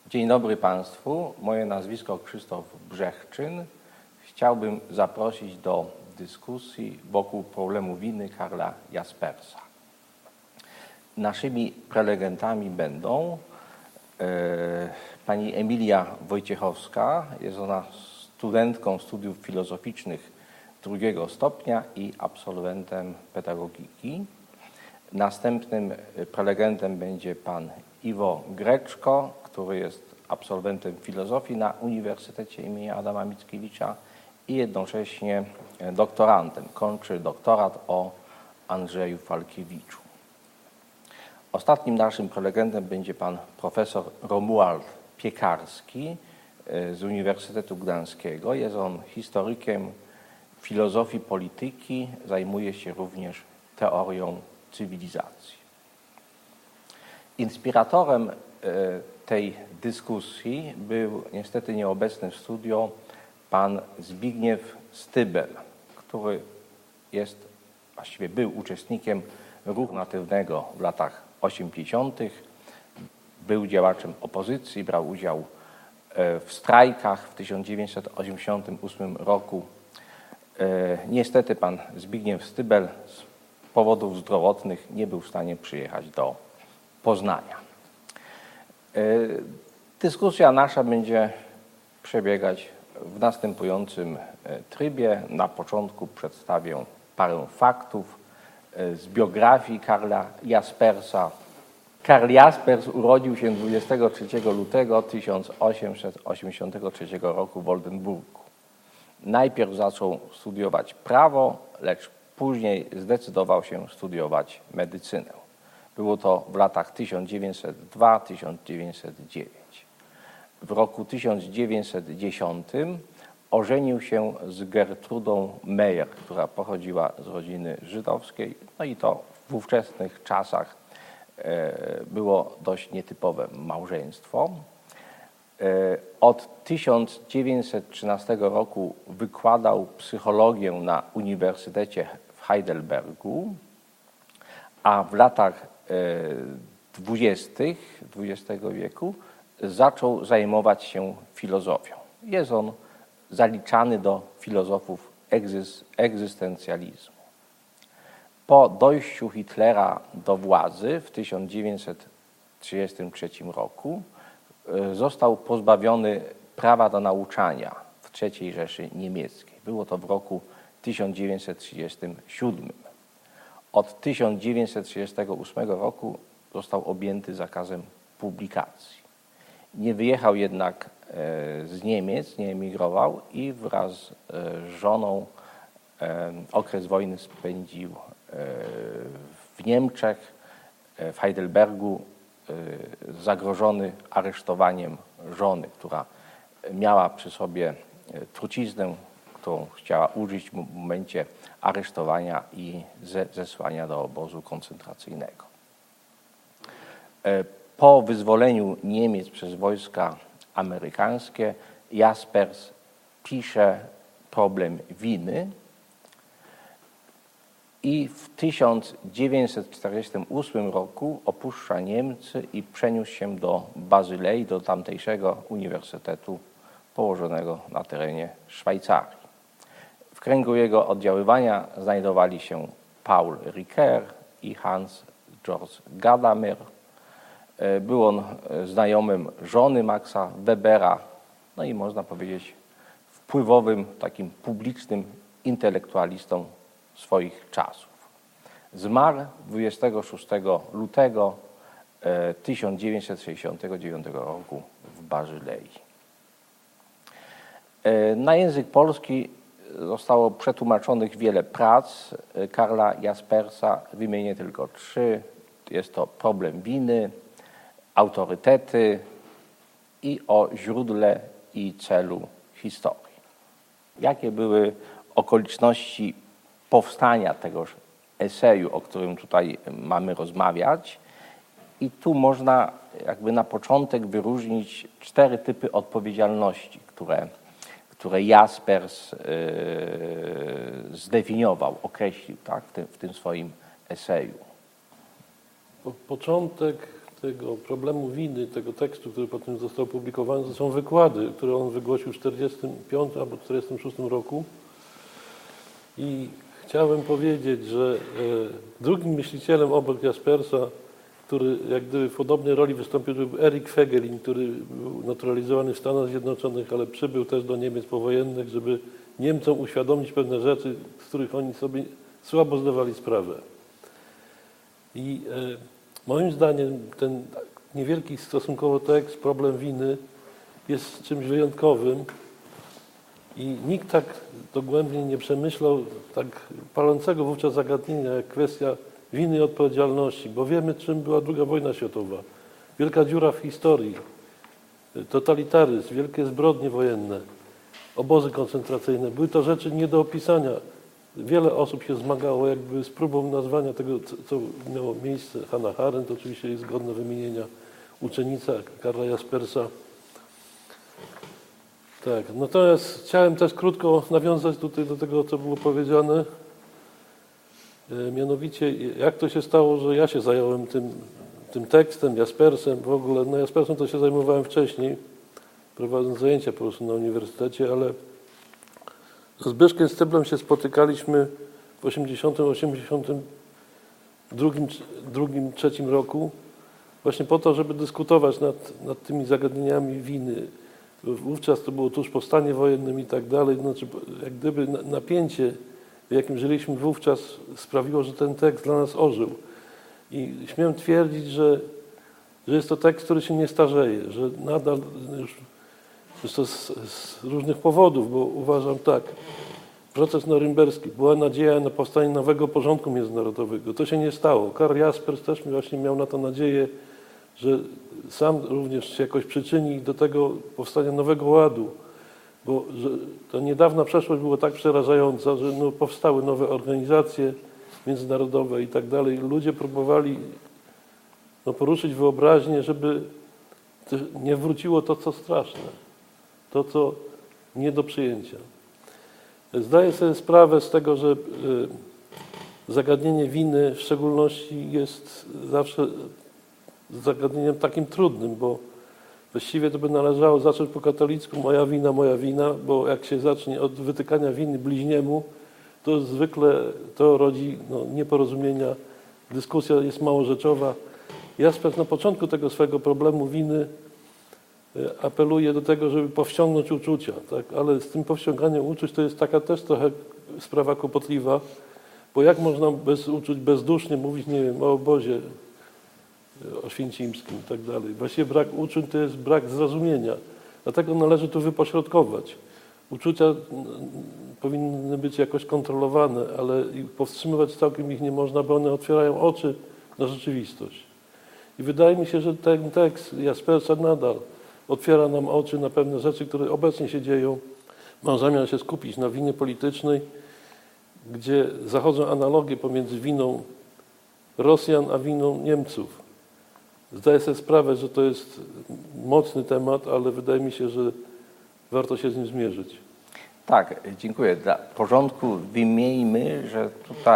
Dzień dobry Państwu. Moje nazwisko Krzysztof Brzechczyn. Chciałbym zaprosić do dyskusji wokół problemu winy Karla Jaspersa. Naszymi prelegentami będą pani Emilia Wojciechowska. Jest ona studentką studiów filozoficznych drugiego stopnia i absolwentem pedagogiki. Następnym prelegentem będzie pan Iwo Greczko, który jest absolwentem filozofii na Uniwersytecie im. Adama Mickiewicza i jednocześnie doktorantem. Kończy doktorat o Andrzeju Falkiewiczu. Ostatnim naszym prelegentem będzie pan profesor Romuald Piekarski z Uniwersytetu Gdańskiego. Jest on historykiem filozofii polityki, zajmuje się również teorią cywilizacji. Inspiratorem tej dyskusji był niestety nieobecny w studio pan Zbigniew Stybel, który właściwie był uczestnikiem ruchu alternatywnego w latach 80. Był działaczem opozycji, brał udział w strajkach w 1988 roku. Niestety pan Zbigniew Stybel z powodów zdrowotnych nie był w stanie przyjechać do Poznania. Dyskusja nasza będzie przebiegać w następującym trybie. Na początku przedstawię parę faktów z biografii Karla Jaspersa. Karl Jaspers urodził się 23 lutego 1883 roku w Oldenburgu. Najpierw zaczął studiować prawo, lecz później zdecydował się studiować medycynę. Było to w latach 1902-1909. W roku 1910 ożenił się z Gertrudą Meyer, która pochodziła z rodziny żydowskiej. No i to w ówczesnych czasach było dość nietypowe małżeństwo. Od 1913 roku wykładał psychologię na Uniwersytecie w Heidelbergu, a w latach 20. XX wieku zaczął zajmować się filozofią. Jest on zaliczany do filozofów egzystencjalizmu. Po dojściu Hitlera do władzy w 1933 roku został pozbawiony prawa do nauczania w III Rzeszy Niemieckiej. Było to w roku 1937. Od 1938 roku został objęty zakazem publikacji. Nie wyjechał jednak z Niemiec, nie emigrował i wraz z żoną okres wojny spędził w Niemczech, w Heidelbergu, zagrożony aresztowaniem żony, która miała przy sobie truciznę, którą chciała użyć w momencie aresztowania i zesłania do obozu koncentracyjnego. Po wyzwoleniu Niemiec przez wojska amerykańskie Jaspers pisze Problem winy i w 1948 roku opuszcza Niemcy i przeniósł się do Bazylei, do tamtejszego uniwersytetu położonego na terenie Szwajcarii. W kręgu jego oddziaływania znajdowali się Paul Ricoeur i Hans Georg Gadamer. Był on znajomym żony Maxa Webera, no i można powiedzieć wpływowym, takim publicznym intelektualistą swoich czasów. Zmarł 26 lutego 1969 roku w Bazylei. Na język polski zostało przetłumaczonych wiele prac Karla Jaspersa. Wymienię tylko 3. Jest to Problem winy, Autorytety i o źródle i celu historii. Jakie były okoliczności powstania tegoż eseju, o którym tutaj mamy rozmawiać? I tu można jakby na początek wyróżnić 4 typy odpowiedzialności, które Jaspers zdefiniował, określił, tak, w tym swoim eseju. Początek tego problemu winy, tego tekstu, który potem został opublikowany, to są wykłady, które on wygłosił w 1945 albo 1946 roku. I chciałem powiedzieć, że drugim myślicielem obok Jaspersa, który jak gdyby w podobnej roli wystąpił, był Erik Feggelin, który był naturalizowany w Stanach Zjednoczonych, ale przybył też do Niemiec powojennych, żeby Niemcom uświadomić pewne rzeczy, z których oni sobie słabo zdawali sprawę. I moim zdaniem ten niewielki stosunkowo tekst, problem winy, jest czymś wyjątkowym i nikt tak dogłębnie nie przemyślał tak palącego wówczas zagadnienia jak kwestia winy i odpowiedzialności, bo wiemy, czym była II wojna światowa. Wielka dziura w historii, totalitaryzm, wielkie zbrodnie wojenne, obozy koncentracyjne. Były to rzeczy nie do opisania. Wiele osób się zmagało jakby z próbą nazwania tego, co miało miejsce. Hannah Arendt oczywiście jest godna wymienienia, uczennica Karla Jaspersa. Tak, natomiast chciałem też krótko nawiązać tutaj do tego, co było powiedziane. Mianowicie, jak to się stało, że ja się zająłem tym tekstem, Jaspersem, w ogóle, no Jaspersem to się zajmowałem wcześniej, prowadząc zajęcia po prostu na uniwersytecie, ale z Zbyszkiem Styblem się spotykaliśmy w 1982-1983 roku właśnie po to, żeby dyskutować nad tymi zagadnieniami winy. Wówczas to było tuż po stanie wojennym i tak dalej. Znaczy, jak gdyby napięcie, w jakim żyliśmy wówczas, sprawiło, że ten tekst dla nas ożył. I śmiem twierdzić, że jest to tekst, który się nie starzeje, że nadal już to z różnych powodów, bo uważam tak, proces norymberski, była nadzieja na powstanie nowego porządku międzynarodowego. To się nie stało. Karl Jaspers też właśnie miał na to nadzieję, że sam również się jakoś przyczyni do tego powstania nowego ładu, bo że to niedawna przeszłość była tak przerażająca, że no, powstały nowe organizacje międzynarodowe i tak dalej. Ludzie próbowali poruszyć wyobraźnię, żeby nie wróciło to, co straszne, to, co nie do przyjęcia. Zdaję sobie sprawę z tego, że zagadnienie winy w szczególności jest zawsze zagadnieniem takim trudnym, bo właściwie to by należało zacząć po katolicku moja wina, bo jak się zacznie od wytykania winy bliźniemu, to zwykle to rodzi nieporozumienia, dyskusja jest mało rzeczowa. Jaspers na początku tego swojego problemu winy apeluje do tego, żeby powściągnąć uczucia, tak? Ale z tym powściąganiem uczuć to jest taka też trochę sprawa kłopotliwa, bo jak można bez uczuć bezdusznie mówić, nie wiem, o obozie oświęcimskim i tak dalej. Właściwie brak uczuć to jest brak zrozumienia. Dlatego należy tu wypośrodkować. Uczucia powinny być jakoś kontrolowane, ale powstrzymywać całkiem ich nie można, bo one otwierają oczy na rzeczywistość. I wydaje mi się, że ten tekst Jaspersa nadal otwiera nam oczy na pewne rzeczy, które obecnie się dzieją. Mam zamiar się skupić na winie politycznej, gdzie zachodzą analogie pomiędzy winą Rosjan a winą Niemców. Zdaję sobie sprawę, że to jest mocny temat, ale wydaje mi się, że warto się z nim zmierzyć. Tak, dziękuję. Dla porządku wymieńmy, że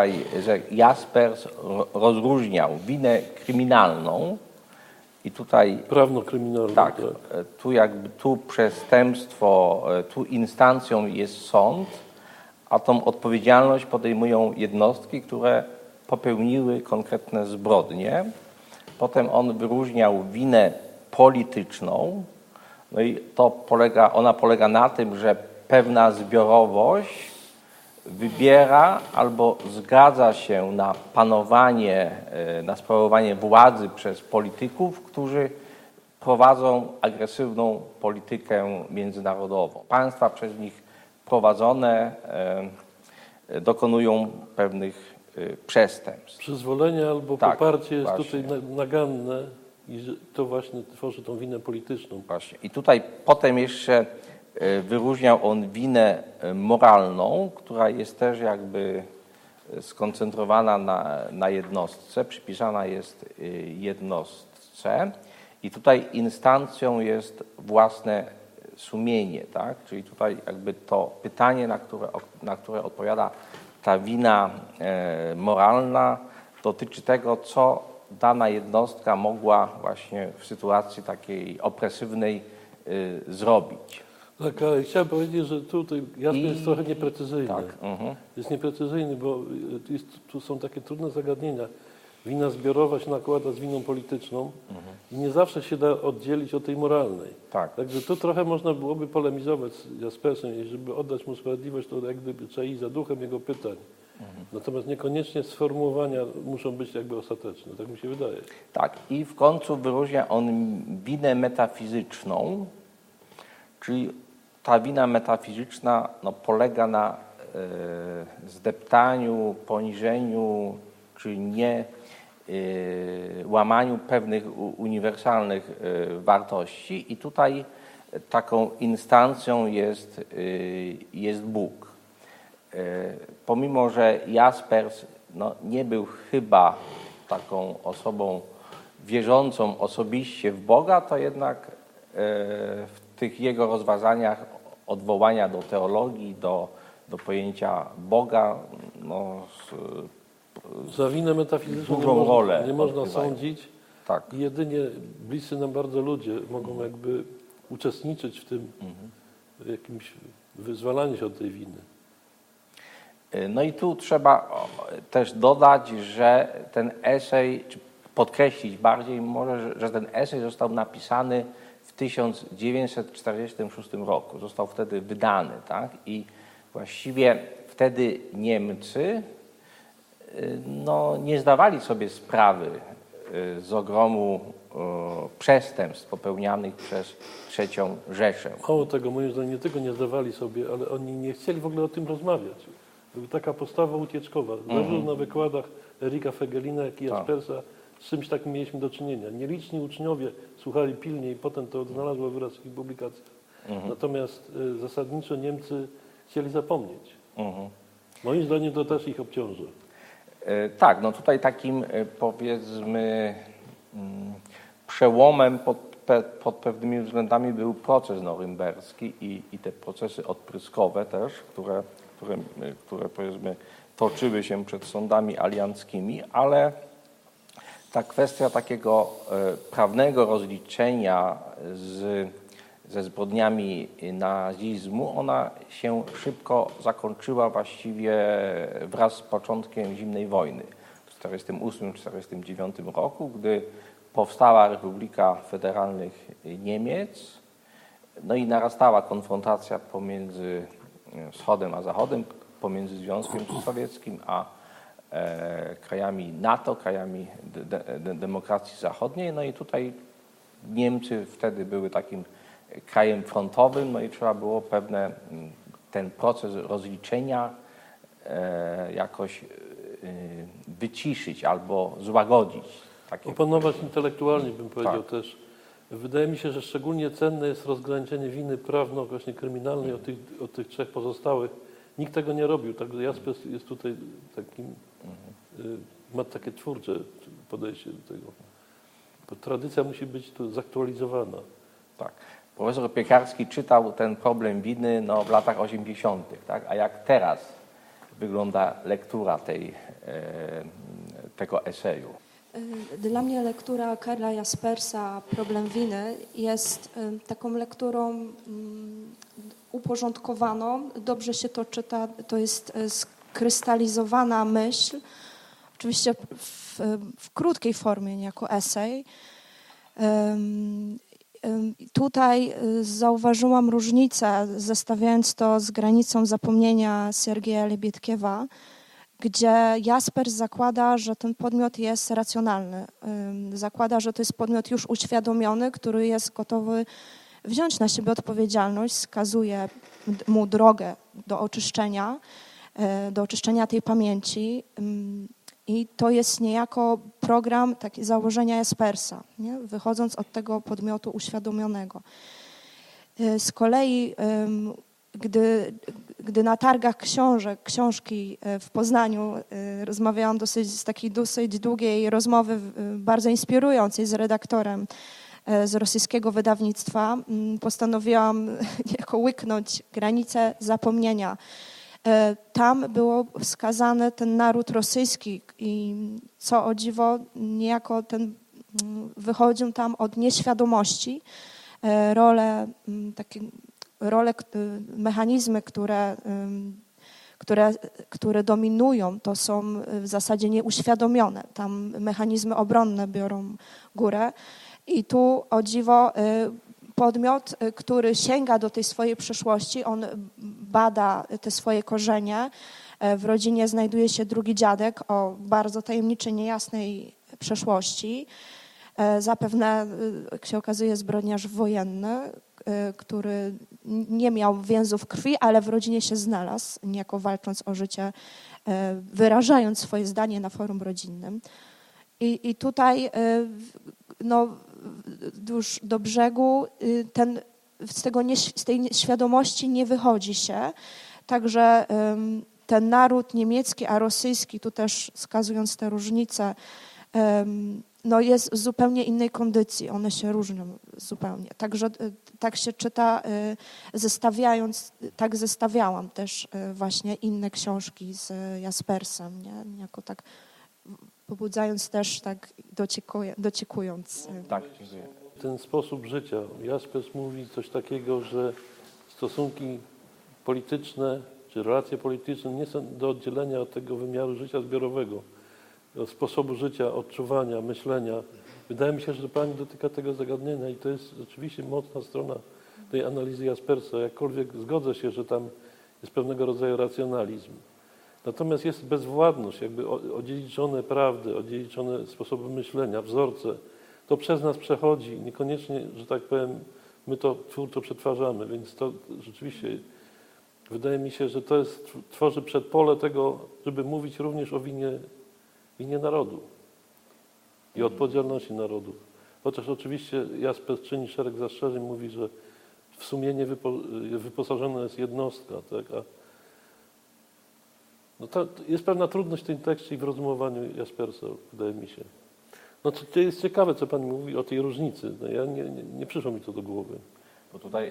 Jaspers rozróżniał winę kryminalną i tutaj... Prawno-kryminalną. Tak, tu przestępstwo, tu instancją jest sąd, a tą odpowiedzialność podejmują jednostki, które popełniły konkretne zbrodnie. Potem on wyróżniał winę polityczną, no i ona polega na tym, że pewna zbiorowość wybiera albo zgadza się na panowanie, na sprawowanie władzy przez polityków, którzy prowadzą agresywną politykę międzynarodową. Państwa przez nich prowadzone dokonują pewnych przestępstw. Przyzwolenie albo tak, poparcie jest właśnie tutaj naganne i to właśnie tworzy tą winę polityczną. Właśnie. I tutaj potem jeszcze wyróżniał on winę moralną, która jest też jakby skoncentrowana na jednostce, przypisana jest jednostce i tutaj instancją jest własne sumienie, tak? Czyli tutaj jakby to pytanie, na które odpowiada ta wina moralna, dotyczy tego, co dana jednostka mogła właśnie w sytuacji takiej opresywnej zrobić. Tak, ale chciałem powiedzieć, że tutaj Jasper jest trochę nieprecyzyjny. Tak, Jest nieprecyzyjny, bo tu są takie trudne zagadnienia. Wina zbiorowa się nakłada z winą polityczną i nie zawsze się da oddzielić od tej moralnej. Tak. Także tu trochę można byłoby polemizować z Jaspersem i żeby oddać mu sprawiedliwość, to jak gdyby trzeba iść za duchem jego pytań. Natomiast niekoniecznie sformułowania muszą być jakby ostateczne, tak mi się wydaje. Tak, i w końcu wyróżnia on winę metafizyczną, czyli ta wina metafizyczna polega na zdeptaniu, poniżeniu, czy nie łamaniu pewnych uniwersalnych wartości i tutaj taką instancją jest Bóg. Pomimo że Jaspers nie był chyba taką osobą wierzącą osobiście w Boga, to jednak w tych jego rozważaniach odwołania do teologii, do pojęcia Boga za winę metafizyczną dużą rolę nie można odgrywają. sądzić. Tak. I jedynie bliscy nam bardzo ludzie mogą jakby uczestniczyć w tym jakimś wyzwalaniu się od tej winy. No i tu trzeba też dodać, że ten esej, czy podkreślić bardziej może, że ten esej został napisany w 1946 roku. Został wtedy wydany, tak? I właściwie wtedy Niemcy nie zdawali sobie sprawy z ogromu przestępstw popełnianych przez III Rzeszę. Mało tego, moim zdaniem nie tylko nie zdawali sobie, ale oni nie chcieli w ogóle o tym rozmawiać. Była taka postawa ucieczkowa. Zarówno na wykładach Erika Fegelina, jak i Jaspersa z czymś takim mieliśmy do czynienia. Nieliczni uczniowie słuchali pilnie i potem to odnalazło wyraz w ich publikacjach. Natomiast zasadniczo Niemcy chcieli zapomnieć. Moim zdaniem to też ich obciąży. Tak, tutaj takim powiedzmy przełomem pod pewnymi względami był proces norymberski i te procesy odpryskowe też, które powiedzmy toczyły się przed sądami alianckimi, ale ta kwestia takiego prawnego rozliczenia ze zbrodniami nazizmu, ona się szybko zakończyła właściwie wraz z początkiem zimnej wojny w 1948-1949 roku, gdy powstała Republika Federalnych Niemiec, i narastała konfrontacja pomiędzy Wschodem a Zachodem, pomiędzy Związkiem Sowieckim a krajami NATO, krajami demokracji zachodniej. I tutaj Niemcy wtedy były takim krajem frontowym, i trzeba było ten proces rozliczenia jakoś wyciszyć albo złagodzić. Opanować intelektualnie, bym powiedział też. Wydaje mi się, że szczególnie cenne jest rozgraniczenie winy prawno, właśnie kryminalnej od tych trzech pozostałych. Nikt tego nie robił, także Jaspers jest tutaj takim, ma takie twórcze podejście do tego. Bo tradycja musi być tu zaktualizowana. Tak. Profesor Piekarski czytał ten problem winy w latach 80., tak? A jak teraz wygląda lektura tego eseju? Dla mnie lektura Karla Jaspersa Problem winy jest taką lekturą uporządkowaną, dobrze się to czyta, to jest skrystalizowana myśl, oczywiście w krótkiej formie, nie jako esej. Tutaj zauważyłam różnicę, zestawiając to z Granicą zapomnienia Siergieja Lebiedkiewa, gdzie Jaspers zakłada, że ten podmiot jest racjonalny. Zakłada, że to jest podmiot już uświadomiony, który jest gotowy wziąć na siebie odpowiedzialność, wskazuje mu drogę do oczyszczenia tej pamięci. I to jest niejako program, takie założenia Jaspersa, nie? Wychodząc od tego podmiotu uświadomionego. Z kolei, gdy na targach książki w Poznaniu rozmawiałam z takiej dosyć długiej rozmowy, bardzo inspirującej z redaktorem z rosyjskiego wydawnictwa, postanowiłam niejako łyknąć Granicę zapomnienia tam było wskazany ten naród rosyjski i co o dziwo niejako ten wychodził tam od nieświadomości. Mechanizmy, które dominują, to są w zasadzie nieuświadomione. Tam mechanizmy obronne biorą górę i tu o dziwo podmiot, który sięga do tej swojej przeszłości, on bada te swoje korzenie. W rodzinie znajduje się drugi dziadek o bardzo tajemniczej, niejasnej przeszłości. Zapewne, jak się okazuje, zbrodniarz wojenny, który nie miał więzów krwi, ale w rodzinie się znalazł, niejako walcząc o życie, wyrażając swoje zdanie na forum rodzinnym. I tutaj już do brzegu z tej świadomości nie wychodzi się. Także ten naród niemiecki, a rosyjski, tu też wskazując te różnice, jest w zupełnie innej kondycji. One się różnią zupełnie. Także tak się czyta, zestawiałam też właśnie inne książki z Jaspersem, nie? Jako tak pobudzając też, tak dociekując. Tak, dziękuję. Ten sposób życia. Jaspers mówi coś takiego, że stosunki polityczne czy relacje polityczne nie są do oddzielenia od tego wymiaru życia zbiorowego, od sposobu życia, odczuwania, myślenia. Wydaje mi się, że Pani dotyka tego zagadnienia i to jest rzeczywiście mocna strona tej analizy Jaspersa. Jakkolwiek zgodzę się, że tam jest pewnego rodzaju racjonalizm. Natomiast jest bezwładność, jakby odziedziczone prawdy, odziedziczone sposoby myślenia, wzorce. To przez nas przechodzi, niekoniecznie, że tak powiem, my to twórczo przetwarzamy, więc to rzeczywiście wydaje mi się, że to tworzy przedpole tego, żeby mówić również o winie narodu i odpowiedzialności narodu. Chociaż oczywiście Jaspers czyni szereg zastrzeżeń, mówi, że w sumienie wyposażona jest jednostka, tak? To jest pewna trudność w tym tekście i w rozumowaniu Jaspersa, wydaje mi się. To jest ciekawe, co Pani mówi o tej różnicy. Nie przyszło mi to do głowy. Bo tutaj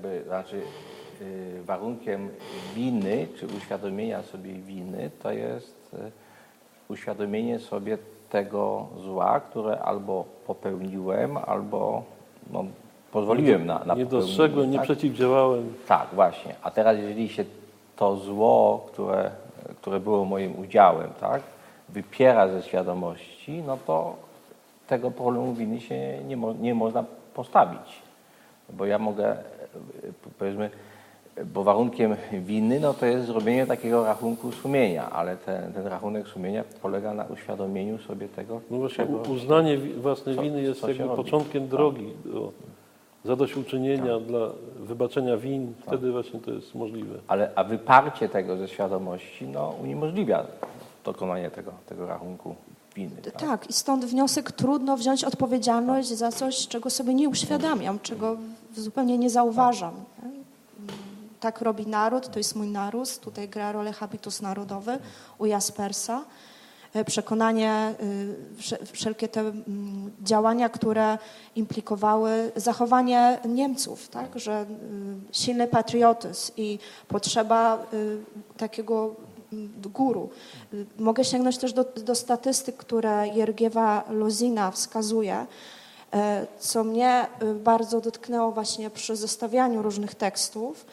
warunkiem winy, czy uświadomienia sobie winy, to jest uświadomienie sobie tego zła, które albo popełniłem, albo pozwoliłem na popełnienie. Nie dostrzegłem, nie przeciwdziałałem. Tak, właśnie. A teraz jeżeli się to zło, które było moim udziałem, tak, wypiera ze świadomości, to tego problemu winy się nie można postawić. Bo ja mogę, powiedzmy, bo warunkiem winy to jest zrobienie takiego rachunku sumienia, ale ten rachunek sumienia polega na uświadomieniu sobie tego. No właśnie, uznanie własnej winy jest jakby początkiem drogi do zadośćuczynienia, dla wybaczenia win. Wtedy właśnie to jest możliwe. A wyparcie tego ze świadomości uniemożliwia dokonanie tego rachunku winy. Tak, i stąd wniosek: trudno wziąć odpowiedzialność za coś, czego sobie nie uświadamiam, czego zupełnie nie zauważam. Tak robi naród, to jest mój naród. Tutaj gra rolę habitus narodowy u Jaspersa. Przekonanie, wszelkie te działania, które implikowały zachowanie Niemców, tak? Że silny patriotyzm i potrzeba takiego guru. Mogę sięgnąć też do statystyk, które Jergiewa Lozina wskazuje, co mnie bardzo dotknęło właśnie przy zestawianiu różnych tekstów.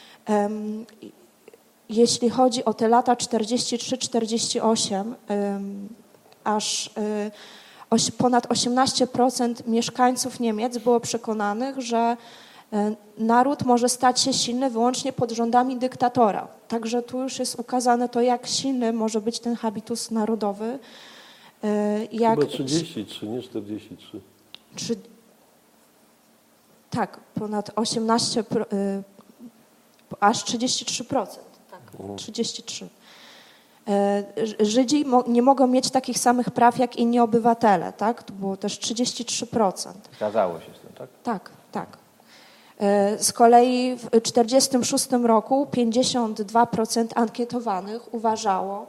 Jeśli chodzi o te lata 43-48, aż ponad 18% mieszkańców Niemiec było przekonanych, że naród może stać się silny wyłącznie pod rządami dyktatora. Także tu już jest ukazane to, jak silny może być ten habitus narodowy. Chyba 33, nie 43. Tak, ponad 18%, aż 33%. Tak, 33%. Żydzi nie mogą mieć takich samych praw jak inni obywatele, tak? To było też 33%. Zgadzało się z tym, tak? Tak, tak. Z kolei w 1946 roku 52% ankietowanych uważało,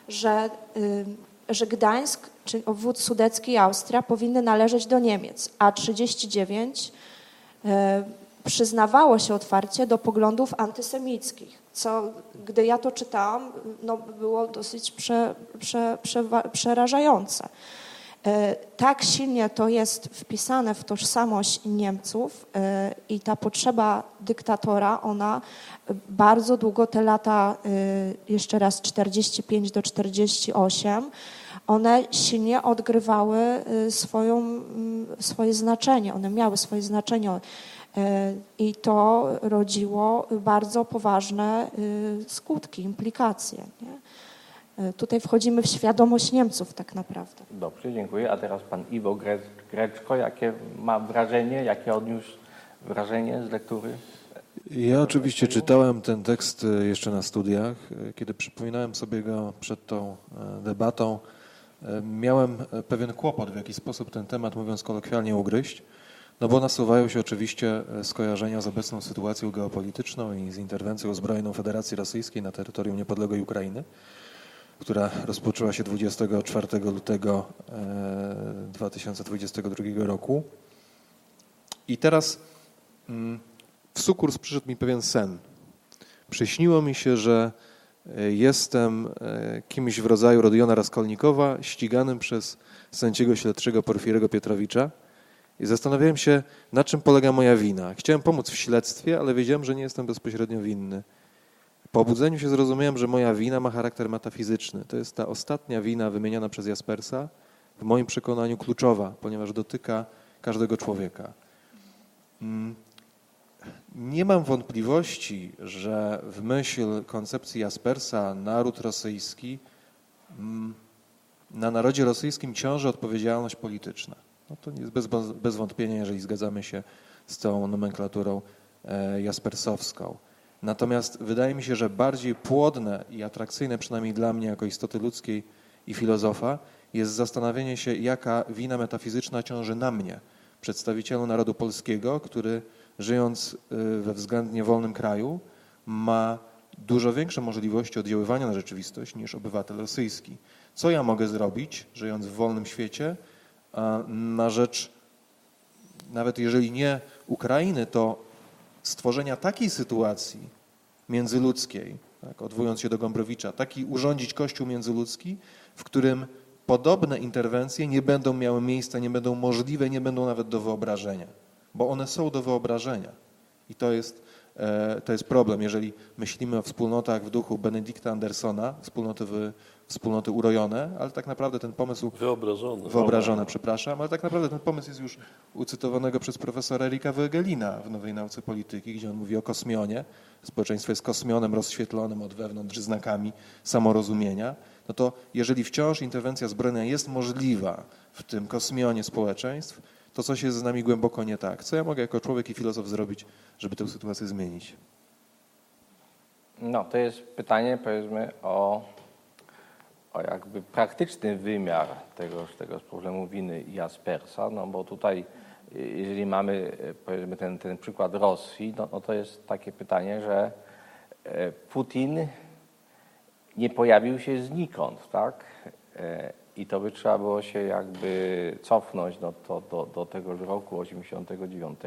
że Gdańsk, czyli obwód sudecki i Austria powinny należeć do Niemiec, a 39% przyznawało się otwarcie do poglądów antysemickich, co gdy ja to czytałam, no, było dosyć przerażające. Tak silnie to jest wpisane w tożsamość Niemców i ta potrzeba dyktatora, ona bardzo długo, te lata, jeszcze raz 45 do 48, one silnie odgrywały swoje znaczenie, one miały swoje znaczenie i to rodziło bardzo poważne skutki, implikacje. Nie? Tutaj wchodzimy w świadomość Niemców tak naprawdę. Dobrze, dziękuję. A teraz pan Iwo Greczko, jakie ma wrażenie, jakie odniósł wrażenie z lektury? Ja oczywiście czytałem ten tekst jeszcze na studiach. Kiedy przypominałem sobie go przed tą debatą, miałem pewien kłopot, w jaki sposób ten temat, mówiąc kolokwialnie, ugryźć, no bo nasuwają się oczywiście skojarzenia z obecną sytuacją geopolityczną i z interwencją zbrojną Federacji Rosyjskiej na terytorium niepodległej Ukrainy, która rozpoczęła się 24 lutego 2022 roku. I teraz w sukurs przyszedł mi pewien sen. Przyśniło mi się, że jestem kimś w rodzaju Rodiona Raskolnikowa, ściganym przez sędziego śledczego Porfirego Pietrowicza i zastanawiałem się, na czym polega moja wina. Chciałem pomóc w śledztwie, ale wiedziałem, że nie jestem bezpośrednio winny. Po obudzeniu się zrozumiałem, że moja wina ma charakter metafizyczny. To jest ta ostatnia wina wymieniona przez Jaspersa, w moim przekonaniu kluczowa, ponieważ dotyka każdego człowieka. Nie mam wątpliwości, że w myśl koncepcji Jaspersa naród rosyjski, na narodzie rosyjskim ciąży odpowiedzialność polityczna. No to jest bez wątpienia, jeżeli zgadzamy się z tą nomenklaturą jaspersowską. Natomiast wydaje mi się, że bardziej płodne i atrakcyjne, przynajmniej dla mnie jako istoty ludzkiej i filozofa, jest zastanowienie się, jaka wina metafizyczna ciąży na mnie, przedstawicielu narodu polskiego, który żyjąc we względnie wolnym kraju ma dużo większe możliwości oddziaływania na rzeczywistość niż obywatel rosyjski. Co ja mogę zrobić, żyjąc w wolnym świecie, na rzecz, nawet jeżeli nie Ukrainy, to stworzenia takiej sytuacji międzyludzkiej, tak, odwołując się do Gombrowicza, taki urządzić Kościół międzyludzki, w którym podobne interwencje nie będą miały miejsca, nie będą możliwe, nie będą nawet do wyobrażenia, bo one są do wyobrażenia. I to jest problem, jeżeli myślimy o wspólnotach w duchu Benedykta Andersona, wspólnoty urojone, ale tak naprawdę ten pomysł... Wyobrażone, przepraszam, ale tak naprawdę ten pomysł jest już ucytowanego przez profesora Erika Voegelina w Nowej Nauce Polityki, gdzie on mówi o kosmionie. Społeczeństwo jest kosmionem rozświetlonym od wewnątrz znakami samorozumienia. No to jeżeli wciąż interwencja zbrojna jest możliwa w tym kosmionie społeczeństw, to coś jest z nami głęboko nie tak. Co ja mogę jako człowiek i filozof zrobić, żeby tę sytuację zmienić? No, to jest pytanie, powiedzmy, o jakby praktyczny wymiar tego problemu winy Jaspersa, no bo tutaj, jeżeli mamy, powiedzmy, ten przykład Rosji, no to jest takie pytanie, że Putin nie pojawił się znikąd, tak? I to by trzeba było się jakby cofnąć do tegoż roku 89,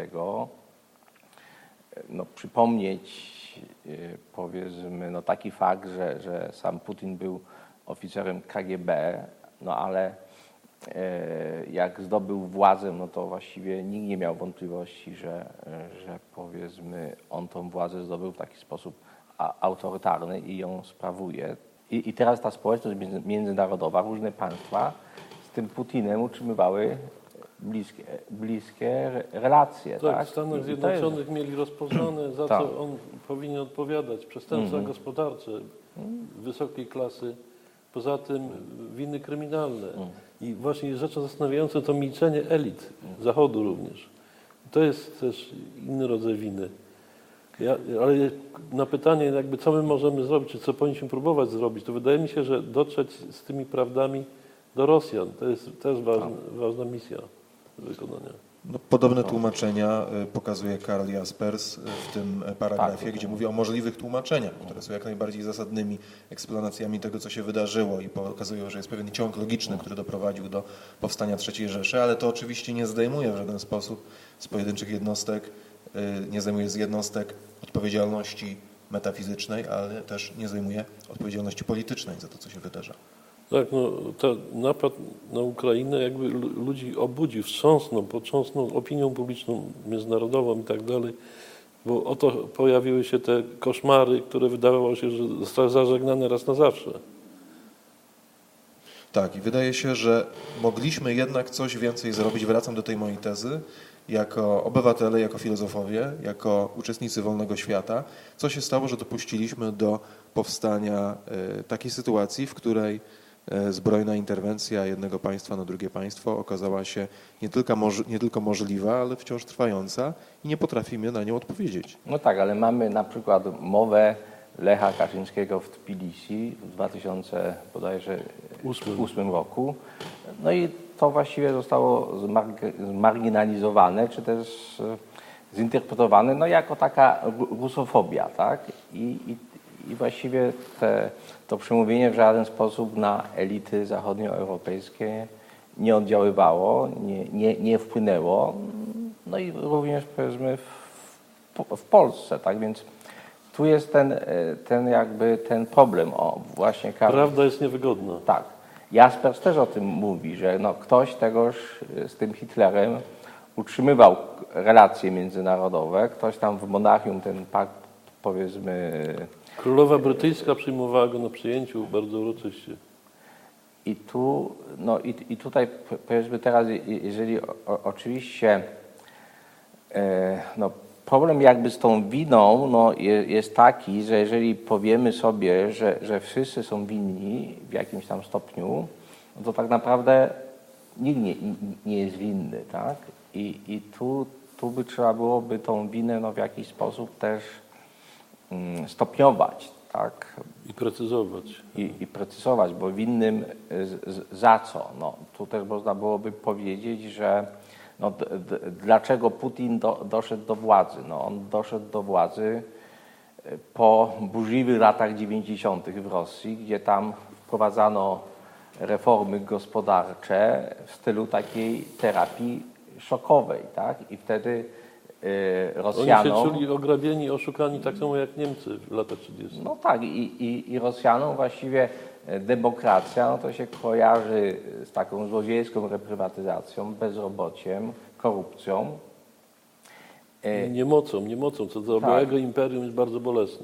no przypomnieć, powiedzmy, no taki fakt, że sam Putin był oficerem KGB, no ale jak zdobył władzę, no to właściwie nikt nie miał wątpliwości, że powiedzmy on tą władzę zdobył w taki sposób autorytarny i ją sprawuje. I teraz ta społeczność międzynarodowa, różne państwa z tym Putinem utrzymywały bliskie relacje. Tak, w Stanach Zjednoczonych mieli rozpoznane, za co on powinien odpowiadać. Przestępstwa gospodarcze wysokiej klasy, poza tym winy kryminalne. I właśnie rzeczą zastanawiającą to milczenie elit Zachodu również. To jest też inny rodzaj winy. Ale na pytanie, jakby co my możemy zrobić, czy co powinniśmy próbować zrobić, to wydaje mi się, że dotrzeć z tymi prawdami do Rosjan. To jest też ważna misja do wykonania. No, podobne tłumaczenia pokazuje Karl Jaspers w tym paragrafie, gdzie mówi o możliwych tłumaczeniach, które są jak najbardziej zasadnymi eksplanacjami tego, co się wydarzyło i pokazują, że jest pewien ciąg logiczny, który doprowadził do powstania III Rzeszy, ale to oczywiście nie zdejmuje w żaden sposób z pojedynczych jednostek nie zdejmuje z jednostek odpowiedzialności metafizycznej, ale też nie zdejmuje odpowiedzialności politycznej za to, co się wydarza. Tak, no, ten napad na Ukrainę jakby ludzi obudził, potrząsnął opinią publiczną międzynarodową i tak dalej, bo oto pojawiły się te koszmary, które wydawało się, że zostały zażegnane raz na zawsze. Tak, i wydaje się, że mogliśmy jednak coś więcej zrobić. Wracam do tej mojej tezy. Jako obywatele, jako filozofowie, jako uczestnicy wolnego świata, co się stało, że dopuściliśmy do powstania takiej sytuacji, w której zbrojna interwencja jednego państwa na drugie państwo okazała się nie tylko możliwa, ale wciąż trwająca i nie potrafimy na nią odpowiedzieć. No tak, ale mamy na przykład mowę Lecha Kaczyńskiego w Tbilisi w 2008 roku. No i to właściwie zostało zmarginalizowane, czy też zinterpretowane no, jako taka rusofobia, tak? I właściwie to przemówienie w żaden sposób na elity zachodnioeuropejskie nie oddziaływało, nie wpłynęło. No i również powiedzmy w Polsce, tak? Więc tu jest ten problem. Właśnie Prawda jest niewygodna. Tak. Jaspers też o tym mówi, że no ktoś tegoż z tym Hitlerem utrzymywał relacje międzynarodowe, ktoś tam w Monachium ten pakt, powiedzmy... Królowa brytyjska przyjmowała go na przyjęciu bardzo uroczyście. I tu, no i tutaj powiedzmy teraz, jeżeli oczywiście no, problem jakby z tą winą no, jest taki, że jeżeli powiemy sobie, że wszyscy są winni w jakimś tam stopniu, no to tak naprawdę nikt nie jest winny, tak? I tu by trzeba byłoby tą winę no, w jakiś sposób też stopniować, tak? I precyzować. I precyzować, bo winnym za co? No, tu też można byłoby powiedzieć, że no, dlaczego Putin doszedł do władzy? No, on doszedł do władzy po burzliwych latach 90. w Rosji, gdzie tam wprowadzano reformy gospodarcze w stylu takiej terapii szokowej, tak? I wtedy Rosjanom... Oni się czuli ograbieni, oszukani tak samo jak Niemcy w latach 30. No tak, i Rosjanom właściwie demokracja no to się kojarzy z taką złodziejską reprywatyzacją, bezrobociem, korupcją. Niemocą, co dla małego imperium jest bardzo bolesne.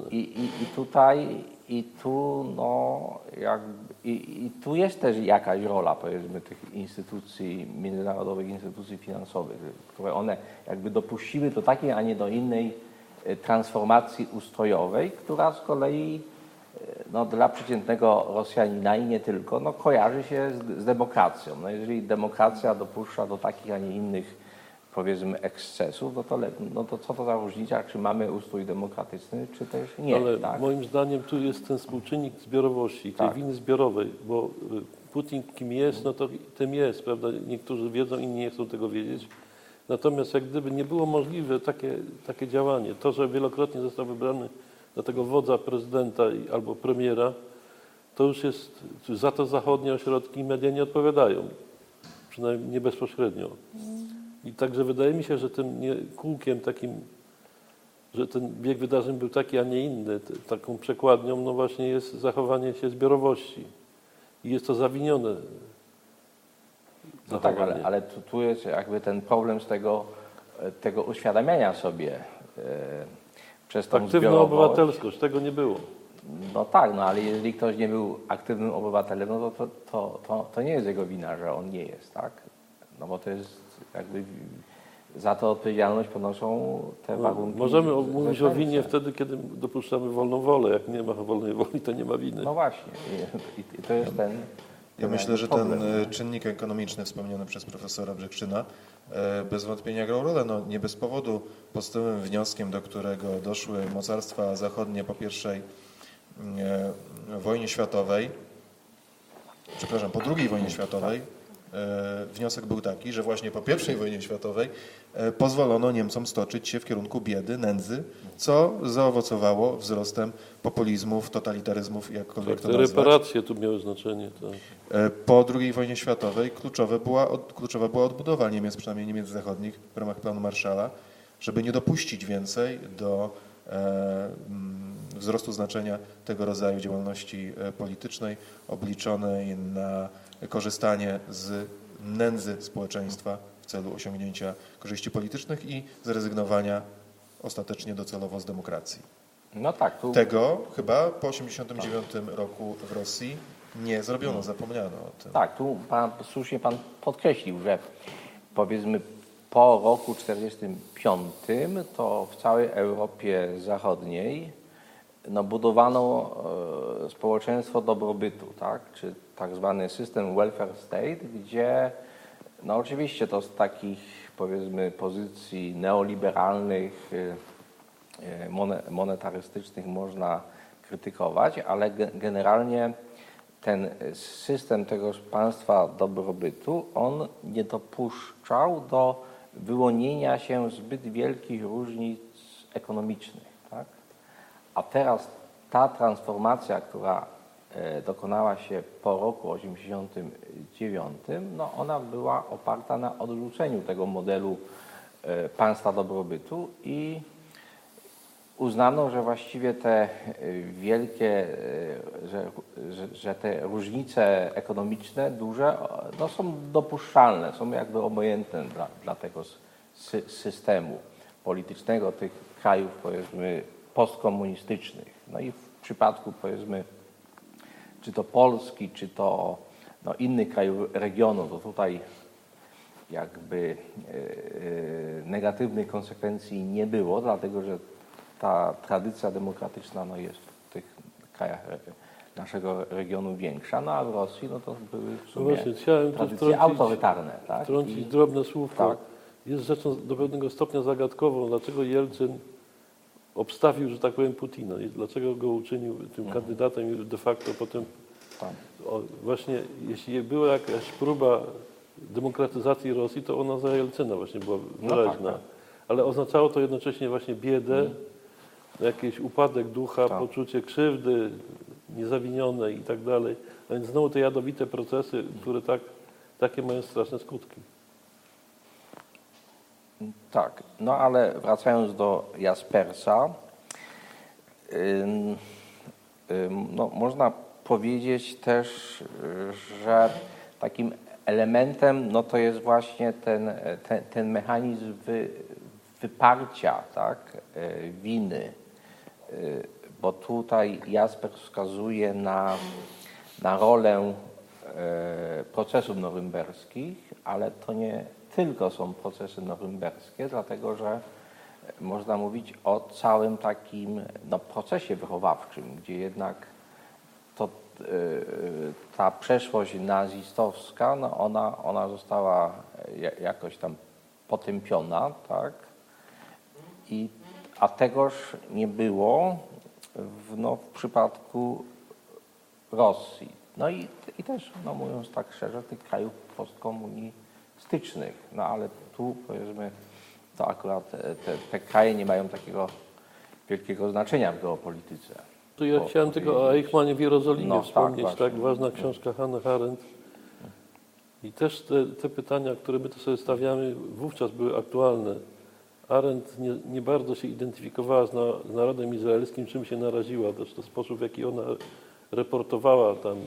I tu jest też jakaś rola, powiedzmy, tych instytucji międzynarodowych, instytucji finansowych, które one jakby dopuściły do takiej, a nie do innej transformacji ustrojowej, która z kolei no, dla przeciętnego Rosjanina i nie tylko, no, kojarzy się z demokracją. No, jeżeli demokracja dopuszcza do takich, a nie innych, powiedzmy, ekscesów, no to co to za różnica, czy mamy ustrój demokratyczny, czy też nie. Ale tak? moim zdaniem tu jest ten współczynnik zbiorowości, tej winy zbiorowej, bo Putin kim jest, no to tym jest, prawda? Niektórzy wiedzą, inni nie chcą tego wiedzieć. Natomiast jak gdyby nie było możliwe takie działanie, to, że wielokrotnie został wybrany na tego wodza prezydenta albo premiera, to już jest, za to zachodnie ośrodki i media nie odpowiadają, przynajmniej nie bezpośrednio. I także wydaje mi się, że tym kółkiem takim, że ten bieg wydarzeń był taki, a nie inny, taką przekładnią, no właśnie jest zachowanie się zbiorowości. I jest to zawinione. No tak, ale tu jest jakby ten problem z tego uświadamiania sobie przez tą aktywną zbiorowość. obywatelskość, tego nie było. No tak, no ale jeżeli ktoś nie był aktywnym obywatelem, no to nie jest jego wina, że on nie jest, tak? No bo to jest jakby za to odpowiedzialność ponoszą te warunki. Możemy mówić o winie wtedy, kiedy dopuszczamy wolną wolę. Jak nie ma wolnej woli, to nie ma winy. No właśnie. I to jest ten... Ja myślę, że ten czynnik ekonomiczny wspomniany przez profesora Brzegczyna bez wątpienia grał rolę. No, nie bez powodu podstawowym wnioskiem, do którego doszły mocarstwa zachodnie po wojnie światowej, po II wojnie światowej, wniosek był taki, że właśnie po I wojnie światowej pozwolono Niemcom stoczyć się w kierunku biedy, nędzy, co zaowocowało wzrostem populizmów, totalitaryzmów, jakkolwiek to nazwać. Reparacje tu miały znaczenie. Tak. Po II wojnie światowej kluczowa była odbudowa Niemiec, przynajmniej Niemiec zachodnich w ramach planu Marshalla. żeby nie dopuścić więcej do wzrostu znaczenia tego rodzaju działalności politycznej obliczonej na korzystanie z nędzy społeczeństwa w celu osiągnięcia korzyści politycznych i zrezygnowania ostatecznie docelowo z demokracji. No tak. Tego chyba po 1989 roku w Rosji nie zrobiono, zapomniano o tym. Tak, tu słusznie pan podkreślił, że powiedzmy po roku 1945 to w całej Europie Zachodniej budowano społeczeństwo dobrobytu, tak? Czy tak zwany system welfare state, gdzie oczywiście to z takich powiedzmy pozycji neoliberalnych, monetarystycznych można krytykować, ale generalnie ten system tego państwa dobrobytu, on nie dopuszczał do wyłonienia się zbyt wielkich różnic ekonomicznych. Tak? A teraz ta transformacja, która dokonała się po roku 1989, ona była oparta na odrzuceniu tego modelu państwa dobrobytu i uznano, że właściwie te wielkie, że te różnice ekonomiczne duże są dopuszczalne, są jakby obojętne dla tego systemu politycznego tych krajów powiedzmy postkomunistycznych. No i w przypadku powiedzmy czy to Polski, czy to innych krajów regionu, to tutaj jakby negatywnych konsekwencji nie było, dlatego że ta tradycja demokratyczna jest w tych krajach naszego regionu większa, a w Rosji to były w sumie tradycje autorytarne. Tak? Wtrącić drobne słówko. Tak. Jest rzeczą do pewnego stopnia zagadkową, dlaczego Jelcyn obstawił, że tak powiem, Putina i dlaczego go uczynił tym kandydatem i de facto potem właśnie jeśli była jakaś próba demokratyzacji Rosji, to ona za Jelcyna właśnie była wyraźna. Tak. Ale oznaczało to jednocześnie właśnie biedę, jakiś upadek ducha, poczucie krzywdy niezawinionej i tak dalej. A więc znowu te jadowite procesy, które takie mają straszne skutki. Tak, ale wracając do Jaspersa, można powiedzieć też, że takim elementem to jest właśnie ten mechanizm wyparcia, tak, winy, bo tutaj Jaspers wskazuje na rolę procesów norymberskich, ale to nie tylko są procesy norymberskie, dlatego że można mówić o całym takim procesie wychowawczym, gdzie jednak ta przeszłość nazistowska, ona została jakoś tam potępiona, tak? A tegoż nie było w przypadku Rosji. I też, mówiąc tak szczerze, tych krajów postkomunistycznych. Ale tu powiedzmy, to akurat te kraje nie mają takiego wielkiego znaczenia w geopolityce. To ja chciałem tylko o Eichmannie w Jerozolimie wspomnieć, tak? Ważna książka Hannah Arendt. I też te pytania, które my tu sobie stawiamy, wówczas były aktualne. Arendt nie bardzo się identyfikowała z narodem izraelskim, czym się naraziła. Też to sposób, w jaki ona reportowała tam,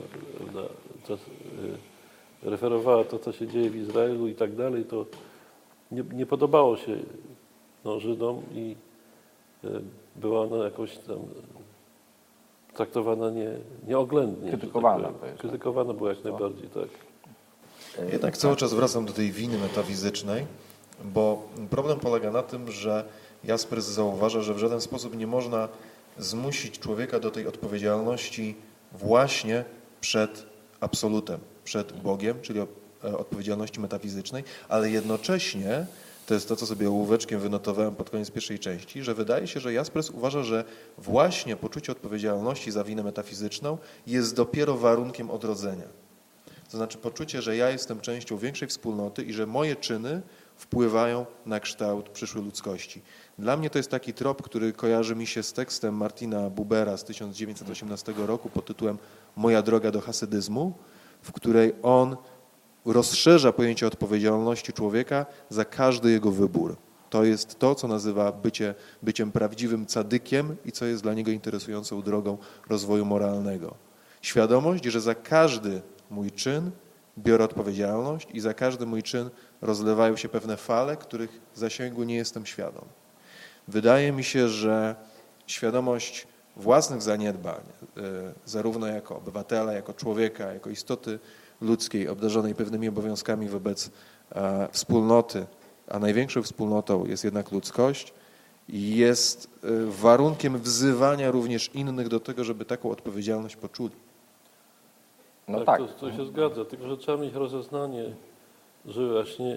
referowała to, co się dzieje w Izraelu i tak dalej, to nie podobało się Żydom i była ona jakoś tam traktowana nieoględnie. Krytykowana. Krytykowana była jak najbardziej, tak. Jednak cały czas wracam do tej winy metafizycznej, bo problem polega na tym, że Jaspers zauważa, że w żaden sposób nie można zmusić człowieka do tej odpowiedzialności właśnie przed absolutem, przed Bogiem, czyli odpowiedzialności metafizycznej, ale jednocześnie, to jest to, co sobie ołóweczkiem wynotowałem pod koniec pierwszej części, że wydaje się, że Jaspers uważa, że właśnie poczucie odpowiedzialności za winę metafizyczną jest dopiero warunkiem odrodzenia. To znaczy poczucie, że ja jestem częścią większej wspólnoty i że moje czyny wpływają na kształt przyszłej ludzkości. Dla mnie to jest taki trop, który kojarzy mi się z tekstem Martina Bubera z 1918 roku pod tytułem Moja droga do hasydyzmu, w której on rozszerza pojęcie odpowiedzialności człowieka za każdy jego wybór. To jest to, co nazywa byciem prawdziwym cadykiem i co jest dla niego interesującą drogą rozwoju moralnego. Świadomość, że za każdy mój czyn biorę odpowiedzialność i za każdy mój czyn rozlewają się pewne fale, których zasięgu nie jestem świadom. Wydaje mi się, że świadomość własnych zaniedbań, zarówno jako obywatela, jako człowieka, jako istoty ludzkiej obdarzonej pewnymi obowiązkami wobec wspólnoty, a największą wspólnotą jest jednak ludzkość, jest warunkiem wzywania również innych do tego, żeby taką odpowiedzialność poczuli. No tak. To się zgadza, tylko że trzeba mieć rozeznanie, że właśnie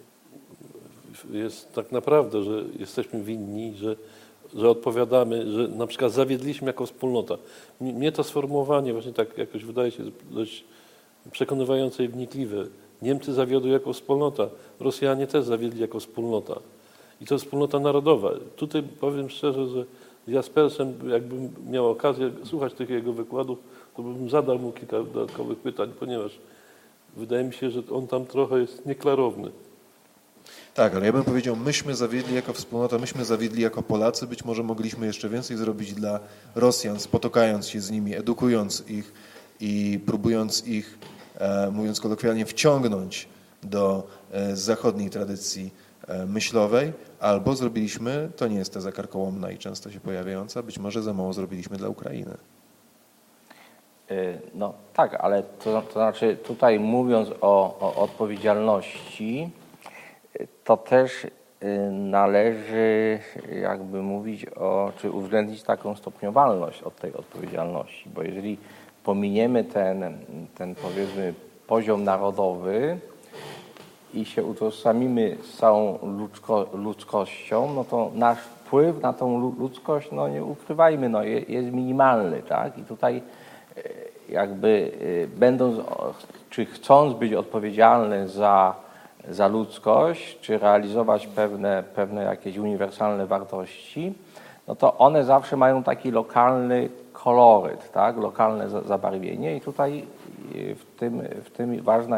jest tak naprawdę, że jesteśmy winni, że odpowiadamy, że na przykład zawiedliśmy jako wspólnota. Mnie to sformułowanie właśnie tak jakoś wydaje się dość przekonywające i wnikliwe. Niemcy zawiodły jako wspólnota, Rosjanie też zawiedli jako wspólnota. I to jest wspólnota narodowa. Tutaj powiem szczerze, że z Jaspersem, jakbym miał okazję słuchać tych jego wykładów, to bym zadał mu kilka dodatkowych pytań, ponieważ wydaje mi się, że on tam trochę jest nieklarowny. Tak, ale ja bym powiedział, myśmy zawiedli jako wspólnota, myśmy zawiedli jako Polacy, być może mogliśmy jeszcze więcej zrobić dla Rosjan, spotykając się z nimi, edukując ich i próbując ich, mówiąc kolokwialnie, wciągnąć do zachodniej tradycji myślowej, albo zrobiliśmy, to nie jest teza karkołomna i często się pojawiająca, być może za mało zrobiliśmy dla Ukrainy. No tak, ale to znaczy tutaj mówiąc o odpowiedzialności, to też należy jakby mówić czy uwzględnić taką stopniowalność od tej odpowiedzialności, bo jeżeli pominiemy ten powiedzmy poziom narodowy i się utożsamimy z całą ludzkością, no to nasz wpływ na tą ludzkość, no nie ukrywajmy, no jest minimalny, tak? I tutaj jakby będąc, czy chcąc być odpowiedzialny za ludzkość, czy realizować pewne jakieś uniwersalne wartości, no to one zawsze mają taki lokalny koloryt, tak? Lokalne zabarwienie i tutaj w tym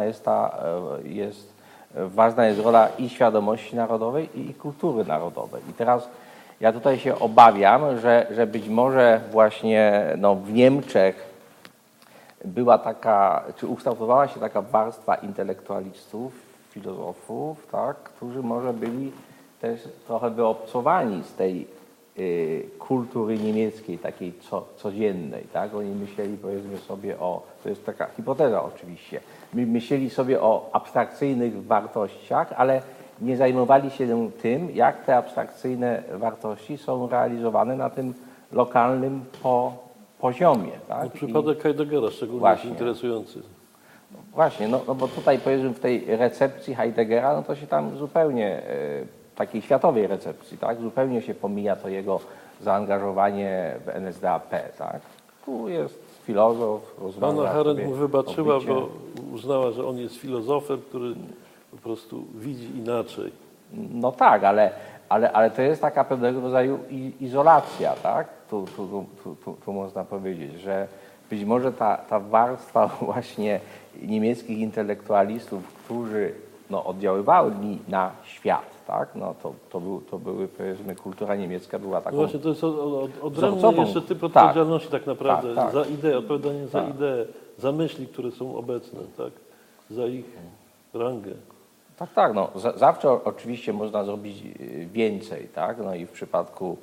ważna jest rola i świadomości narodowej i kultury narodowej. I teraz ja tutaj się obawiam, że być może właśnie w Niemczech była taka, czy ukształtowała się taka warstwa intelektualistów, filozofów, tak, którzy może byli też trochę wyobcowani z tej kultury niemieckiej, takiej codziennej. Tak? Oni myśleli, powiedzmy sobie to jest taka hipoteza oczywiście, myśleli sobie o abstrakcyjnych wartościach, ale nie zajmowali się tym, jak te abstrakcyjne wartości są realizowane na tym lokalnym poziomie. Tak? Przypadek Heideggera szczególnie jest interesujący. Właśnie, no bo tutaj powiedzmy w tej recepcji Heideggera, no to się tam zupełnie, takiej światowej recepcji, tak, zupełnie się pomija to jego zaangażowanie w NSDAP, tak. Tu jest filozof, rozmawia. Hannah Arendt mu wybaczyła, bo uznała, że on jest filozofem, który po prostu widzi inaczej. No tak, ale to jest taka pewnego rodzaju izolacja, tak? Tu można powiedzieć, że być może ta warstwa właśnie niemieckich intelektualistów, którzy oddziaływali na świat, tak? No to były, powiedzmy, kultura niemiecka była taką... No właśnie, to jest odrębny jeszcze typ odpowiedzialności tak naprawdę, tak. Za ideę, odpowiadanie za ideę, za myśli, które są obecne, tak? Za ich rangę. Tak, zawsze oczywiście można zrobić więcej, tak? No i w przypadku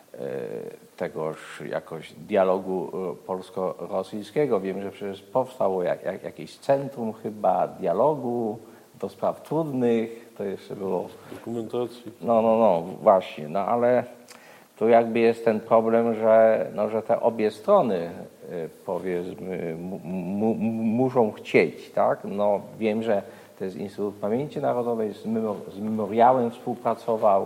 tegoż jakoś dialogu polsko-rosyjskiego wiem, że przecież powstało jakieś centrum chyba dialogu do spraw trudnych, to jeszcze było... Dokumentacji. No, właśnie, ale tu jakby jest ten problem, że te obie strony, powiedzmy, muszą chcieć, tak? No wiem, że to jest Instytut Pamięci Narodowej, z Memoriałem współpracował,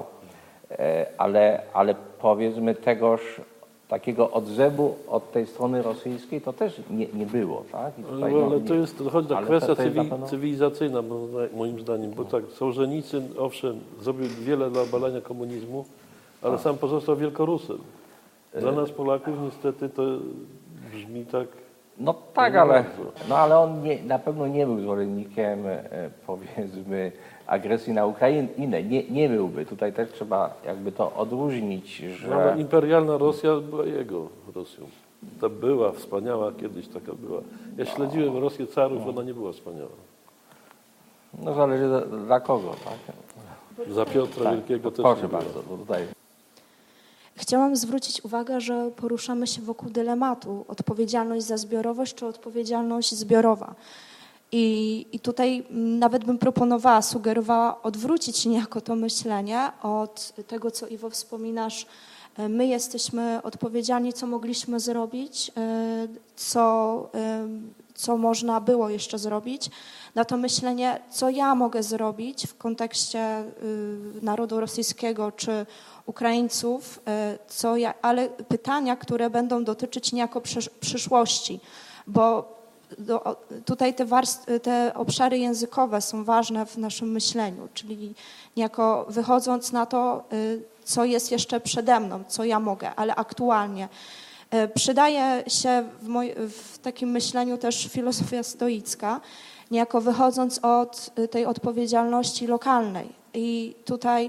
ale powiedzmy tegoż takiego odzewu od tej strony rosyjskiej to też nie było, tak? I tutaj, ale to jest dochodzi kwestia cywilizacyjna, moim zdaniem, bo tak, Sołżenicyn, owszem, zrobił wiele dla obalania komunizmu, ale sam pozostał Wielkorusem. Dla nas Polaków niestety to brzmi tak No tak, nie ale, bardzo. no, ale on na pewno nie był zwolennikiem, powiedzmy, agresji na Ukrainę. Nie byłby. Tutaj też trzeba jakby to odróżnić, że... No, ale imperialna Rosja była jego Rosją. Ta była wspaniała, kiedyś taka była. Ja śledziłem Rosję carów, ona nie była wspaniała. No zależy dla kogo, tak? Za Piotra Tak, Wielkiego też proszę nie była. bardzo, bo tutaj... Chciałam zwrócić uwagę, że poruszamy się wokół dylematu odpowiedzialność za zbiorowość czy odpowiedzialność zbiorowa. I tutaj nawet bym proponowała, sugerowała odwrócić niejako to myślenie od tego, co Iwo wspominasz. My jesteśmy odpowiedzialni, co mogliśmy zrobić, co można było jeszcze zrobić, na to myślenie, co ja mogę zrobić w kontekście narodu rosyjskiego czy Ukraińców, ale pytania, które będą dotyczyć niejako przyszłości, bo tutaj te obszary językowe są ważne w naszym myśleniu, czyli niejako wychodząc na to, co jest jeszcze przede mną, co ja mogę, ale aktualnie. Przydaje się w takim myśleniu też filozofia stoicka, niejako wychodząc od tej odpowiedzialności lokalnej. I tutaj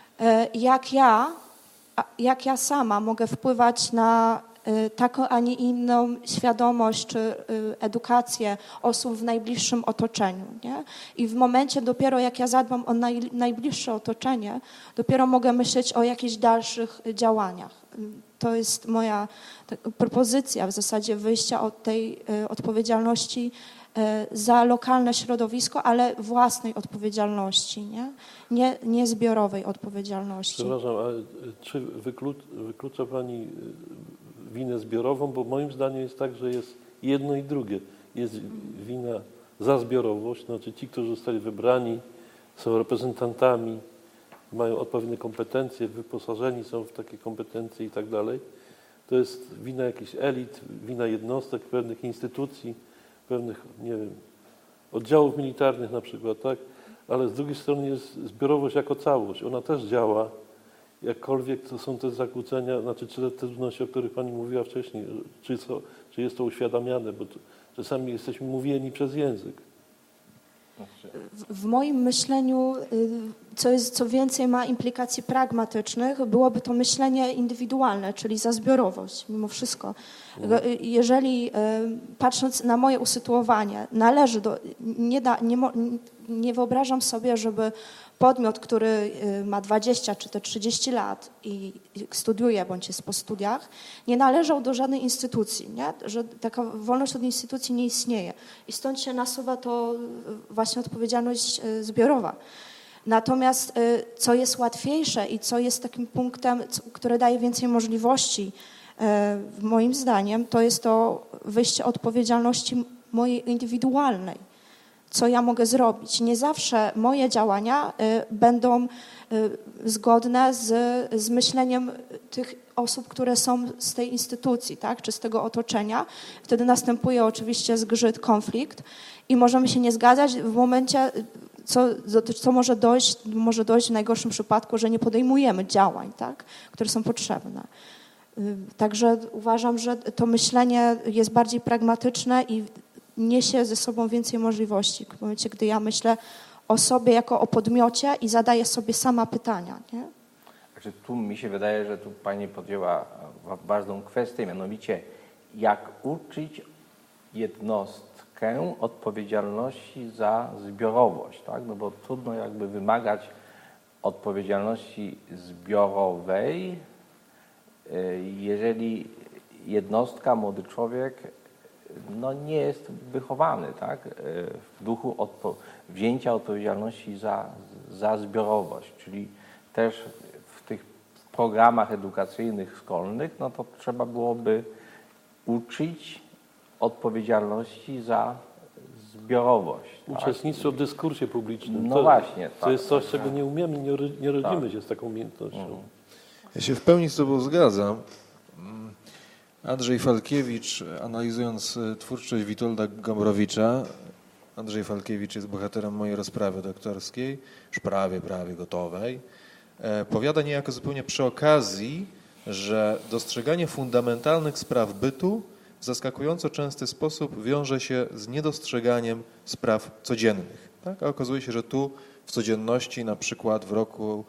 jak ja sama mogę wpływać na taką, a nie inną świadomość czy edukację osób w najbliższym otoczeniu. Nie? I w momencie dopiero jak ja zadbam o najbliższe otoczenie, dopiero mogę myśleć o jakichś dalszych działaniach. To jest moja propozycja w zasadzie wyjścia od tej odpowiedzialności za lokalne środowisko, ale własnej odpowiedzialności, nie zbiorowej odpowiedzialności. Przepraszam, ale czy wyklucza Pani winę zbiorową? Bo moim zdaniem jest tak, że jest jedno i drugie. Jest wina za zbiorowość, znaczy ci, którzy zostali wybrani, są reprezentantami, mają odpowiednie kompetencje, wyposażeni są w takie kompetencje i tak dalej. To jest wina jakichś elit, wina jednostek, pewnych instytucji, pewnych, nie wiem, oddziałów militarnych na przykład, tak? Ale z drugiej strony jest zbiorowość jako całość. Ona też działa, jakkolwiek to są te zakłócenia, znaczy czy te trudności, o których Pani mówiła wcześniej, czy jest to uświadamiane, bo czasami jesteśmy mówieni przez język. W moim myśleniu, co więcej ma implikacji pragmatycznych, byłoby to myślenie indywidualne, czyli za zbiorowość mimo wszystko. Jeżeli patrząc na moje usytuowanie, nie wyobrażam sobie, żeby podmiot, który ma 20 czy te 30 lat i studiuje bądź jest po studiach, nie należał do żadnej instytucji, nie? Że taka wolność od instytucji nie istnieje. I stąd się nasuwa to właśnie odpowiedzialność zbiorowa. Natomiast co jest łatwiejsze i co jest takim punktem, które daje więcej możliwości, moim zdaniem, to jest to wyjście odpowiedzialności mojej indywidualnej. Co ja mogę zrobić. Nie zawsze moje działania będą zgodne z myśleniem tych osób, które są z tej instytucji, tak, czy z tego otoczenia. Wtedy następuje oczywiście zgrzyt, konflikt i możemy się nie zgadzać w momencie, co może dojść w najgorszym przypadku, że nie podejmujemy działań, tak, które są potrzebne. Także uważam, że to myślenie jest bardziej pragmatyczne i niesie ze sobą więcej możliwości. W momencie, gdy ja myślę o sobie jako o podmiocie i zadaję sobie sama pytania. Nie? Znaczy, tu mi się wydaje, że tu Pani podjęła ważną kwestię, mianowicie jak uczyć jednostkę odpowiedzialności za zbiorowość, tak? No bo trudno jakby wymagać odpowiedzialności zbiorowej, jeżeli jednostka, młody człowiek nie jest wychowany, tak? W duchu wzięcia odpowiedzialności za zbiorowość, czyli też w tych programach edukacyjnych szkolnych, to trzeba byłoby uczyć odpowiedzialności za zbiorowość. Uczestnictwo w dyskursie publicznym. No właśnie. To jest coś, czego nie umiemy, nie rodzimy się z taką umiejętnością. Ja się w pełni z Tobą zgadzam. Andrzej Falkiewicz, analizując twórczość Witolda Gombrowicza, Andrzej Falkiewicz jest bohaterem mojej rozprawy doktorskiej, już prawie gotowej, powiada niejako zupełnie przy okazji, że dostrzeganie fundamentalnych spraw bytu w zaskakująco częsty sposób wiąże się z niedostrzeganiem spraw codziennych. Tak? A okazuje się, że tu w codzienności, na przykład w roku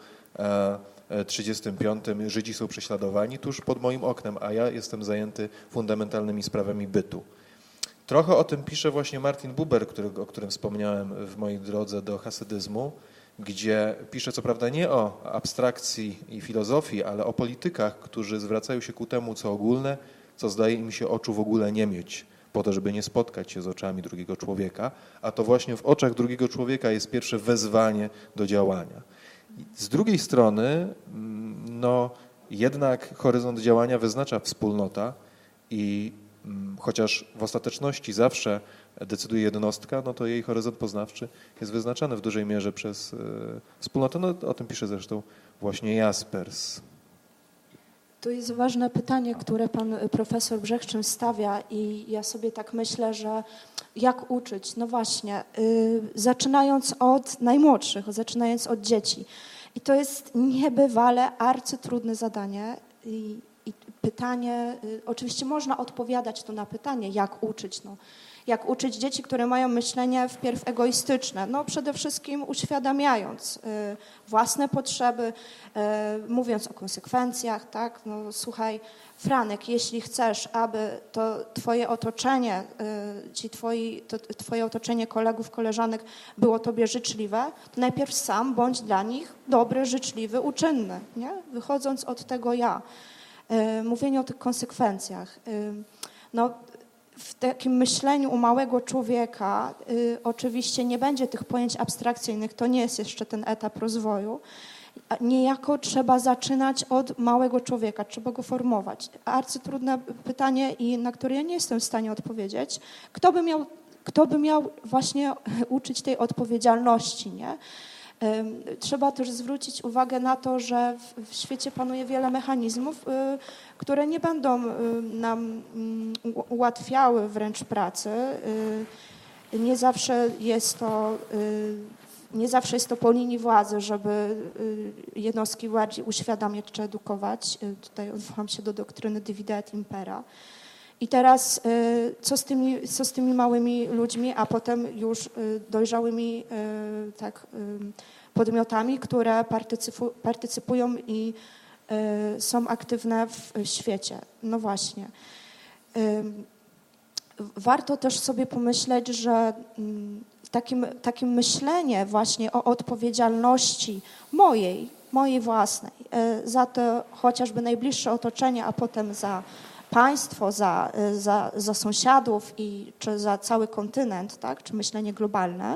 1935 Żydzi są prześladowani tuż pod moim oknem, a ja jestem zajęty fundamentalnymi sprawami bytu. Trochę o tym pisze właśnie Martin Buber, o którym wspomniałem w mojej drodze do hasydyzmu, gdzie pisze co prawda nie o abstrakcji i filozofii, ale o politykach, którzy zwracają się ku temu, co ogólne, co zdaje im się oczu w ogóle nie mieć, po to, żeby nie spotkać się z oczami drugiego człowieka, a to właśnie w oczach drugiego człowieka jest pierwsze wezwanie do działania. Z drugiej strony, no, jednak horyzont działania wyznacza wspólnota i chociaż w ostateczności zawsze decyduje jednostka, no to jej horyzont poznawczy jest wyznaczany w dużej mierze przez wspólnotę. No, o tym pisze zresztą właśnie Jaspers. To jest ważne pytanie, które pan profesor Brzechczyn stawia i ja sobie tak myślę, że jak uczyć? No właśnie, zaczynając od najmłodszych, zaczynając od dzieci. I to jest niebywale arcytrudne zadanie i pytanie, oczywiście można odpowiadać tu na pytanie, jak uczyć, no. Jak uczyć dzieci, które mają myślenie wpierw egoistyczne? No przede wszystkim uświadamiając własne potrzeby, mówiąc o konsekwencjach, tak? No słuchaj, Franek, jeśli chcesz, aby to twoje otoczenie, twoje otoczenie kolegów, koleżanek było tobie życzliwe, to najpierw sam bądź dla nich dobry, życzliwy, uczynny, nie? Wychodząc od tego ja. Mówienie o tych konsekwencjach. No, w takim myśleniu u małego człowieka oczywiście nie będzie tych pojęć abstrakcyjnych, to nie jest jeszcze ten etap rozwoju. Niejako trzeba zaczynać od małego człowieka, trzeba go formować. Arcytrudne pytanie, i na które ja nie jestem w stanie odpowiedzieć. Kto by miał właśnie uczyć tej odpowiedzialności, nie? Trzeba też zwrócić uwagę na to, że w świecie panuje wiele mechanizmów, które nie będą nam ułatwiały wręcz pracy. Nie zawsze jest to po linii władzy, żeby jednostki bardziej uświadamiać czy edukować. Tutaj odwołam się do doktryny divide et impera. I teraz co z tymi małymi ludźmi, a potem już dojrzałymi podmiotami, które partycypują i są aktywne w świecie. No właśnie. Warto też sobie pomyśleć, że takim myślenie właśnie o odpowiedzialności mojej własnej, za to chociażby najbliższe otoczenie, a potem za państwo, za sąsiadów czy za cały kontynent, tak, czy myślenie globalne,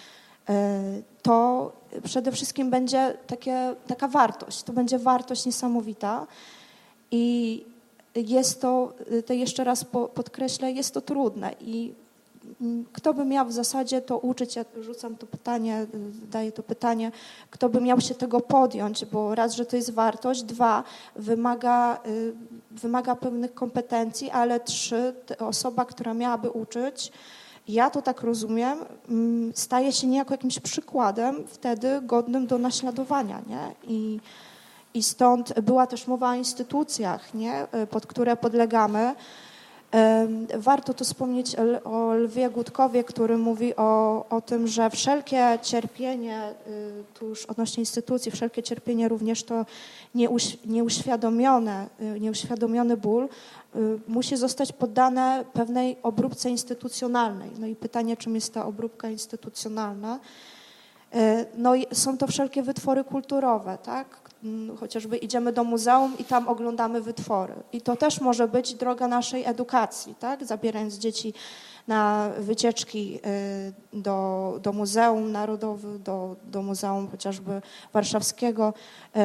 to przede wszystkim będzie taka wartość. To będzie wartość niesamowita i jest to jeszcze raz podkreślę, jest to trudne i kto by miał w zasadzie to uczyć, ja rzucam to pytanie, daję to pytanie, kto by miał się tego podjąć, bo raz, że to jest wartość, dwa, wymaga pewnych kompetencji, ale trzy, osoba, która miałaby uczyć, ja to tak rozumiem, staje się niejako jakimś przykładem wtedy godnym do naśladowania, nie? I stąd była też mowa o instytucjach, nie? Pod które podlegamy. Warto tu wspomnieć o Lwie Gutkowie, który mówi o tym, że wszelkie cierpienie, tu już odnośnie instytucji, wszelkie cierpienie również to nieuświadomiony ból musi zostać poddane pewnej obróbce instytucjonalnej. No i pytanie, czym jest ta obróbka instytucjonalna? No i są to wszelkie wytwory kulturowe, tak? Chociażby idziemy do muzeum i tam oglądamy wytwory. I to też może być droga naszej edukacji, tak? Zabierając dzieci na wycieczki do Muzeum Narodowego, do Muzeum chociażby Warszawskiego,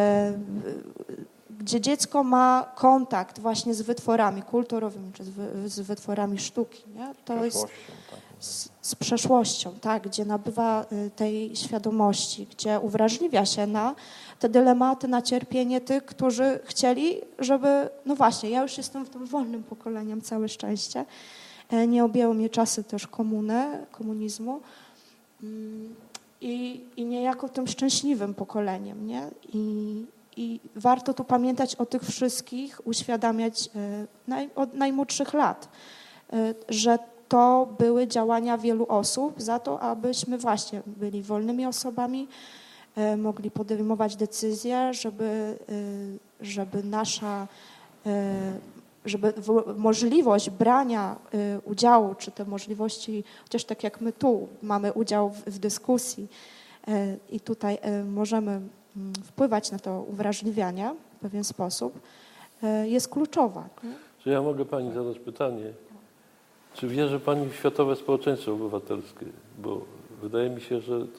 gdzie dziecko ma kontakt właśnie z wytworami kulturowymi, czy z wytworami sztuki. Nie? To jest z przeszłością, tak? Gdzie nabywa tej świadomości, gdzie uwrażliwia się na te dylematy, na cierpienie tych, którzy chcieli, żeby, no właśnie, ja już jestem w tym wolnym pokoleniem, całe szczęście. Nie objęły mnie czasy też komunizmu i niejako tym szczęśliwym pokoleniem, nie? I warto tu pamiętać o tych wszystkich, uświadamiać od najmłodszych lat. że to były działania wielu osób za to, abyśmy właśnie byli wolnymi osobami, mogli podejmować decyzje, żeby możliwość brania udziału, czy te możliwości, chociaż tak jak my tu mamy udział w dyskusji i tutaj możemy wpływać na to uwrażliwianie w pewien sposób, jest kluczowa. Czy ja mogę Pani zadać pytanie? Czy wierzy Pani w światowe społeczeństwo obywatelskie? Bo wydaje mi się, że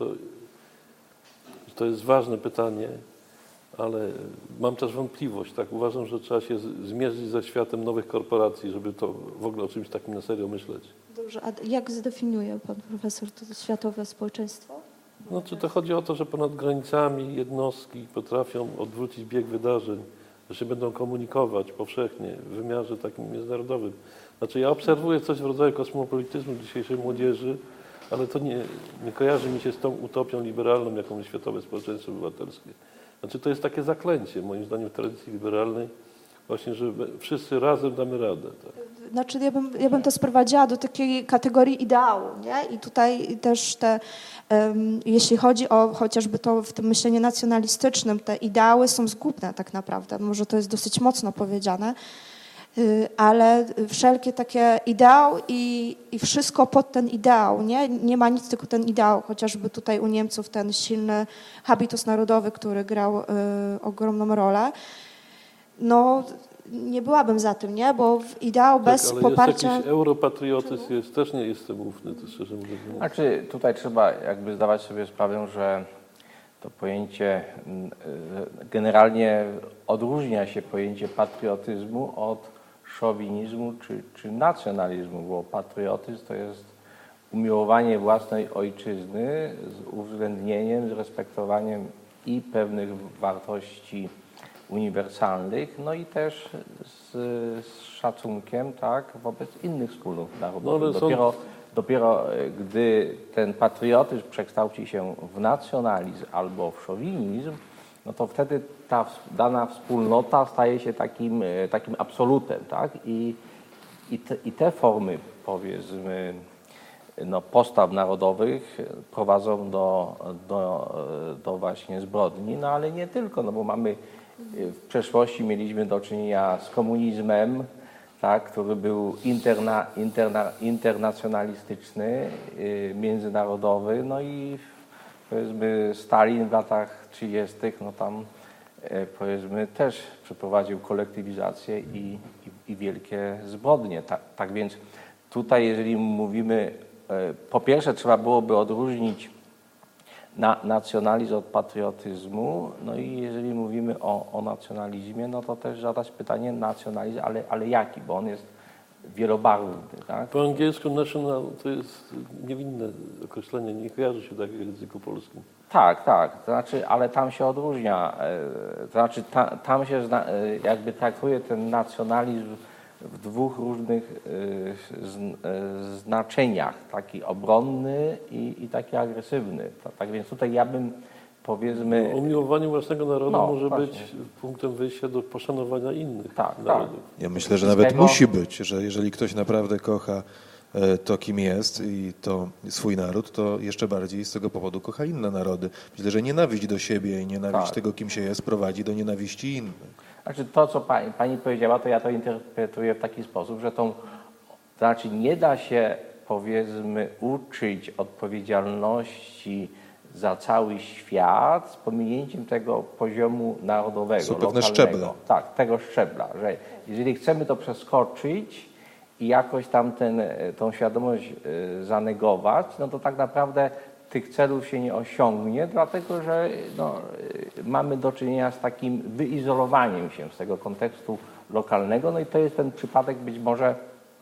to jest ważne pytanie, ale mam też wątpliwość. Tak? Uważam, że trzeba się zmierzyć ze światem nowych korporacji, żeby to w ogóle o czymś takim na serio myśleć. Dobrze, a jak zdefiniuje pan profesor to światowe społeczeństwo? No, czy to chodzi o to, że ponad granicami jednostki potrafią odwrócić bieg wydarzeń, że się będą komunikować powszechnie w wymiarze takim międzynarodowym. Znaczy ja obserwuję coś w rodzaju kosmopolityzmu dzisiejszej młodzieży, ale to nie kojarzy mi się z tą utopią liberalną, jaką jest światowe społeczeństwo obywatelskie. Znaczy to jest takie zaklęcie, moim zdaniem, w tradycji liberalnej, właśnie, że wszyscy razem damy radę. Tak. Znaczy ja bym to sprowadziła do takiej kategorii ideału, nie? I tutaj też jeśli chodzi o chociażby to w tym myśleniu nacjonalistycznym, te ideały są zgubne tak naprawdę. Może to jest dosyć mocno powiedziane, ale wszelkie takie ideał i wszystko pod ten ideał, nie ma nic, tylko ten ideał, chociażby tutaj u Niemców ten silny habitus narodowy, który grał ogromną rolę. No nie byłabym za tym, nie? Bo ideał bez ale poparcia... jest jakiś europatriotyzm, też nie jestem ufny, to szczerze mówiąc. Znaczy tutaj trzeba jakby zdawać sobie sprawę, że to pojęcie generalnie odróżnia się pojęcie patriotyzmu od szowinizmu czy nacjonalizmu, bo patriotyzm to jest umiłowanie własnej ojczyzny z uwzględnieniem, z respektowaniem i pewnych wartości uniwersalnych, no i też z szacunkiem, tak, wobec innych wspólnot narodowych. Dopiero gdy ten patriotyzm przekształci się w nacjonalizm albo w szowinizm, no to wtedy ta dana wspólnota staje się takim absolutem, tak? I te formy, powiedzmy, no, postaw narodowych prowadzą do właśnie zbrodni, no ale nie tylko, no bo w przeszłości mieliśmy do czynienia z komunizmem, tak, który był internacjonalistyczny, międzynarodowy, no i powiedzmy Stalin w latach 30. no tam powiedzmy też przeprowadził kolektywizację i wielkie zbrodnie. Tak więc tutaj, jeżeli mówimy, po pierwsze trzeba byłoby odróżnić nacjonalizm od patriotyzmu, no i jeżeli mówimy o nacjonalizmie, no to też zadać pytanie nacjonalizm, ale jaki, bo on jest wielobarwny. Tak? Po angielsku national to jest niewinne określenie, nie kojarzy się tak w języku polskim. Tak, to znaczy, ale tam się odróżnia, to znaczy tam się jakby traktuje ten nacjonalizm w dwóch różnych znaczeniach, taki obronny i taki agresywny. Tak więc tutaj ja bym, powiedzmy... Umiłowanie własnego narodu może być punktem wyjścia do poszanowania innych narodów. Ja myślę, że nawet musi być, że jeżeli ktoś naprawdę kocha to, kim jest i to swój naród, to jeszcze bardziej z tego powodu kocha inne narody. Myślę, że nienawiść do siebie i nienawiść tego, kim się jest, prowadzi do nienawiści innych. Znaczy to, co pani powiedziała, to ja to interpretuję w taki sposób, że to znaczy nie da się, powiedzmy, uczyć odpowiedzialności za cały świat z pominięciem tego poziomu narodowego, są pewne lokalnego. szczeble. Tak, tego szczebla, że jeżeli chcemy to przeskoczyć i jakoś tam tą świadomość zanegować, no to tak naprawdę tych celów się nie osiągnie, dlatego że mamy do czynienia z takim wyizolowaniem się z tego kontekstu lokalnego. No i to jest ten przypadek być może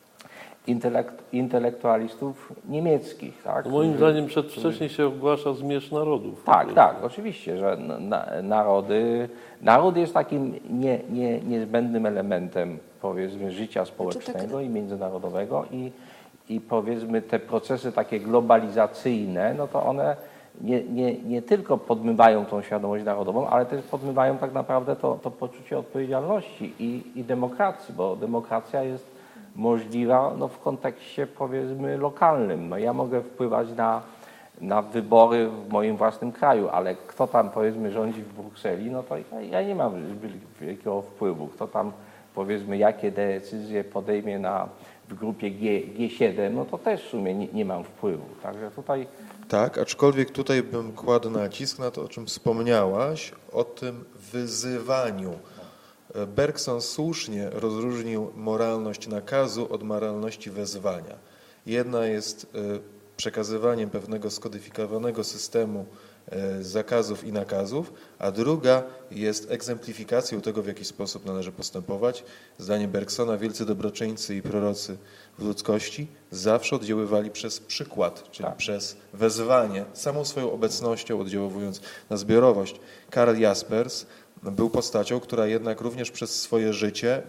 intelektualistów niemieckich. Tak? No moim zdaniem przedwcześnie się ogłasza zmierzch narodów. Tak, oczywiście, że naród jest takim niezbędnym elementem, powiedzmy, życia społecznego i międzynarodowego i powiedzmy te procesy takie globalizacyjne, no to one nie tylko podmywają tą świadomość narodową, ale też podmywają tak naprawdę to poczucie odpowiedzialności i demokracji, bo demokracja jest możliwa no, w kontekście powiedzmy lokalnym. No, ja mogę wpływać na wybory w moim własnym kraju, ale kto tam powiedzmy rządzi w Brukseli, no to ja nie mam wielkiego wpływu. Kto tam powiedzmy jakie decyzje podejmie w grupie G7, no to też w sumie nie mam wpływu. Także tutaj... Tak, aczkolwiek tutaj bym kładł nacisk na to, o czym wspomniałaś, o tym wyzywaniu. Bergson słusznie rozróżnił moralność nakazu od moralności wezwania. Jedna jest przekazywaniem pewnego skodyfikowanego systemu zakazów i nakazów, a druga jest egzemplifikacją tego, w jaki sposób należy postępować. Zdaniem Bergsona wielcy dobroczyńcy i prorocy w ludzkości zawsze oddziaływali przez przykład, czyli przez wezwanie, samą swoją obecnością oddziaływując na zbiorowość. Karl Jaspers był postacią, która jednak również przez swoje życie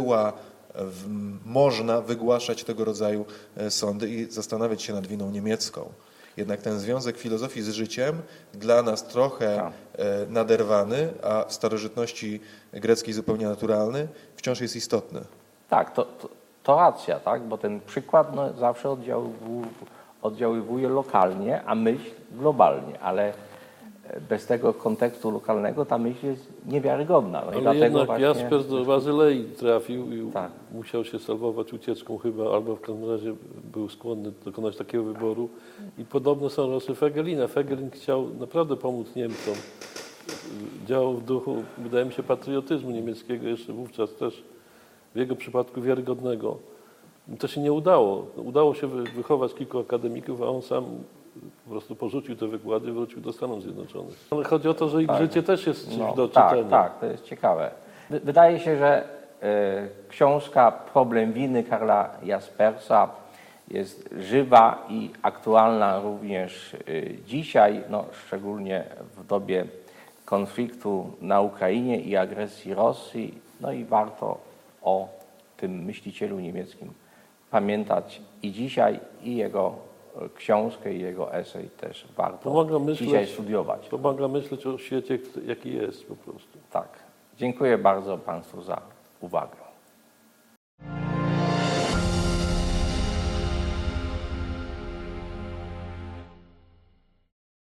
można wygłaszać tego rodzaju sądy i zastanawiać się nad winą niemiecką. Jednak ten związek filozofii z życiem dla nas trochę naderwany, a w starożytności greckiej zupełnie naturalny, wciąż jest istotny. Tak, to racja, tak? Bo ten przykład no, zawsze oddziaływuje lokalnie, a myśl globalnie, ale bez tego kontekstu lokalnego ta myśl jest niewiarygodna. No ale i dlatego jednak właśnie... Jaspers do Bazylei trafił i tak. musiał się salwować ucieczką chyba, albo w każdym razie był skłonny dokonać takiego wyboru. I podobne są losy Fegelina. Fegelin chciał naprawdę pomóc Niemcom. Działał w duchu, wydaje mi się, patriotyzmu niemieckiego, jeszcze wówczas też w jego przypadku wiarygodnego. To się nie udało. Udało się wychować kilku akademików, a on sam po prostu porzucił te wykłady i wrócił do Stanów Zjednoczonych. Ale chodzi o to, że ich życie też jest czymś do czytania. Tak, to jest ciekawe. Wydaje się, że książka Problem winy Karla Jaspersa jest żywa i aktualna również dzisiaj, no, szczególnie w dobie konfliktu na Ukrainie i agresji Rosji. No i warto o tym myślicielu niemieckim pamiętać i dzisiaj, i jego książkę, i jego esej też warto dzisiaj studiować. Pomaga myśleć o świecie, jaki jest po prostu. Tak. Dziękuję bardzo Państwu za uwagę.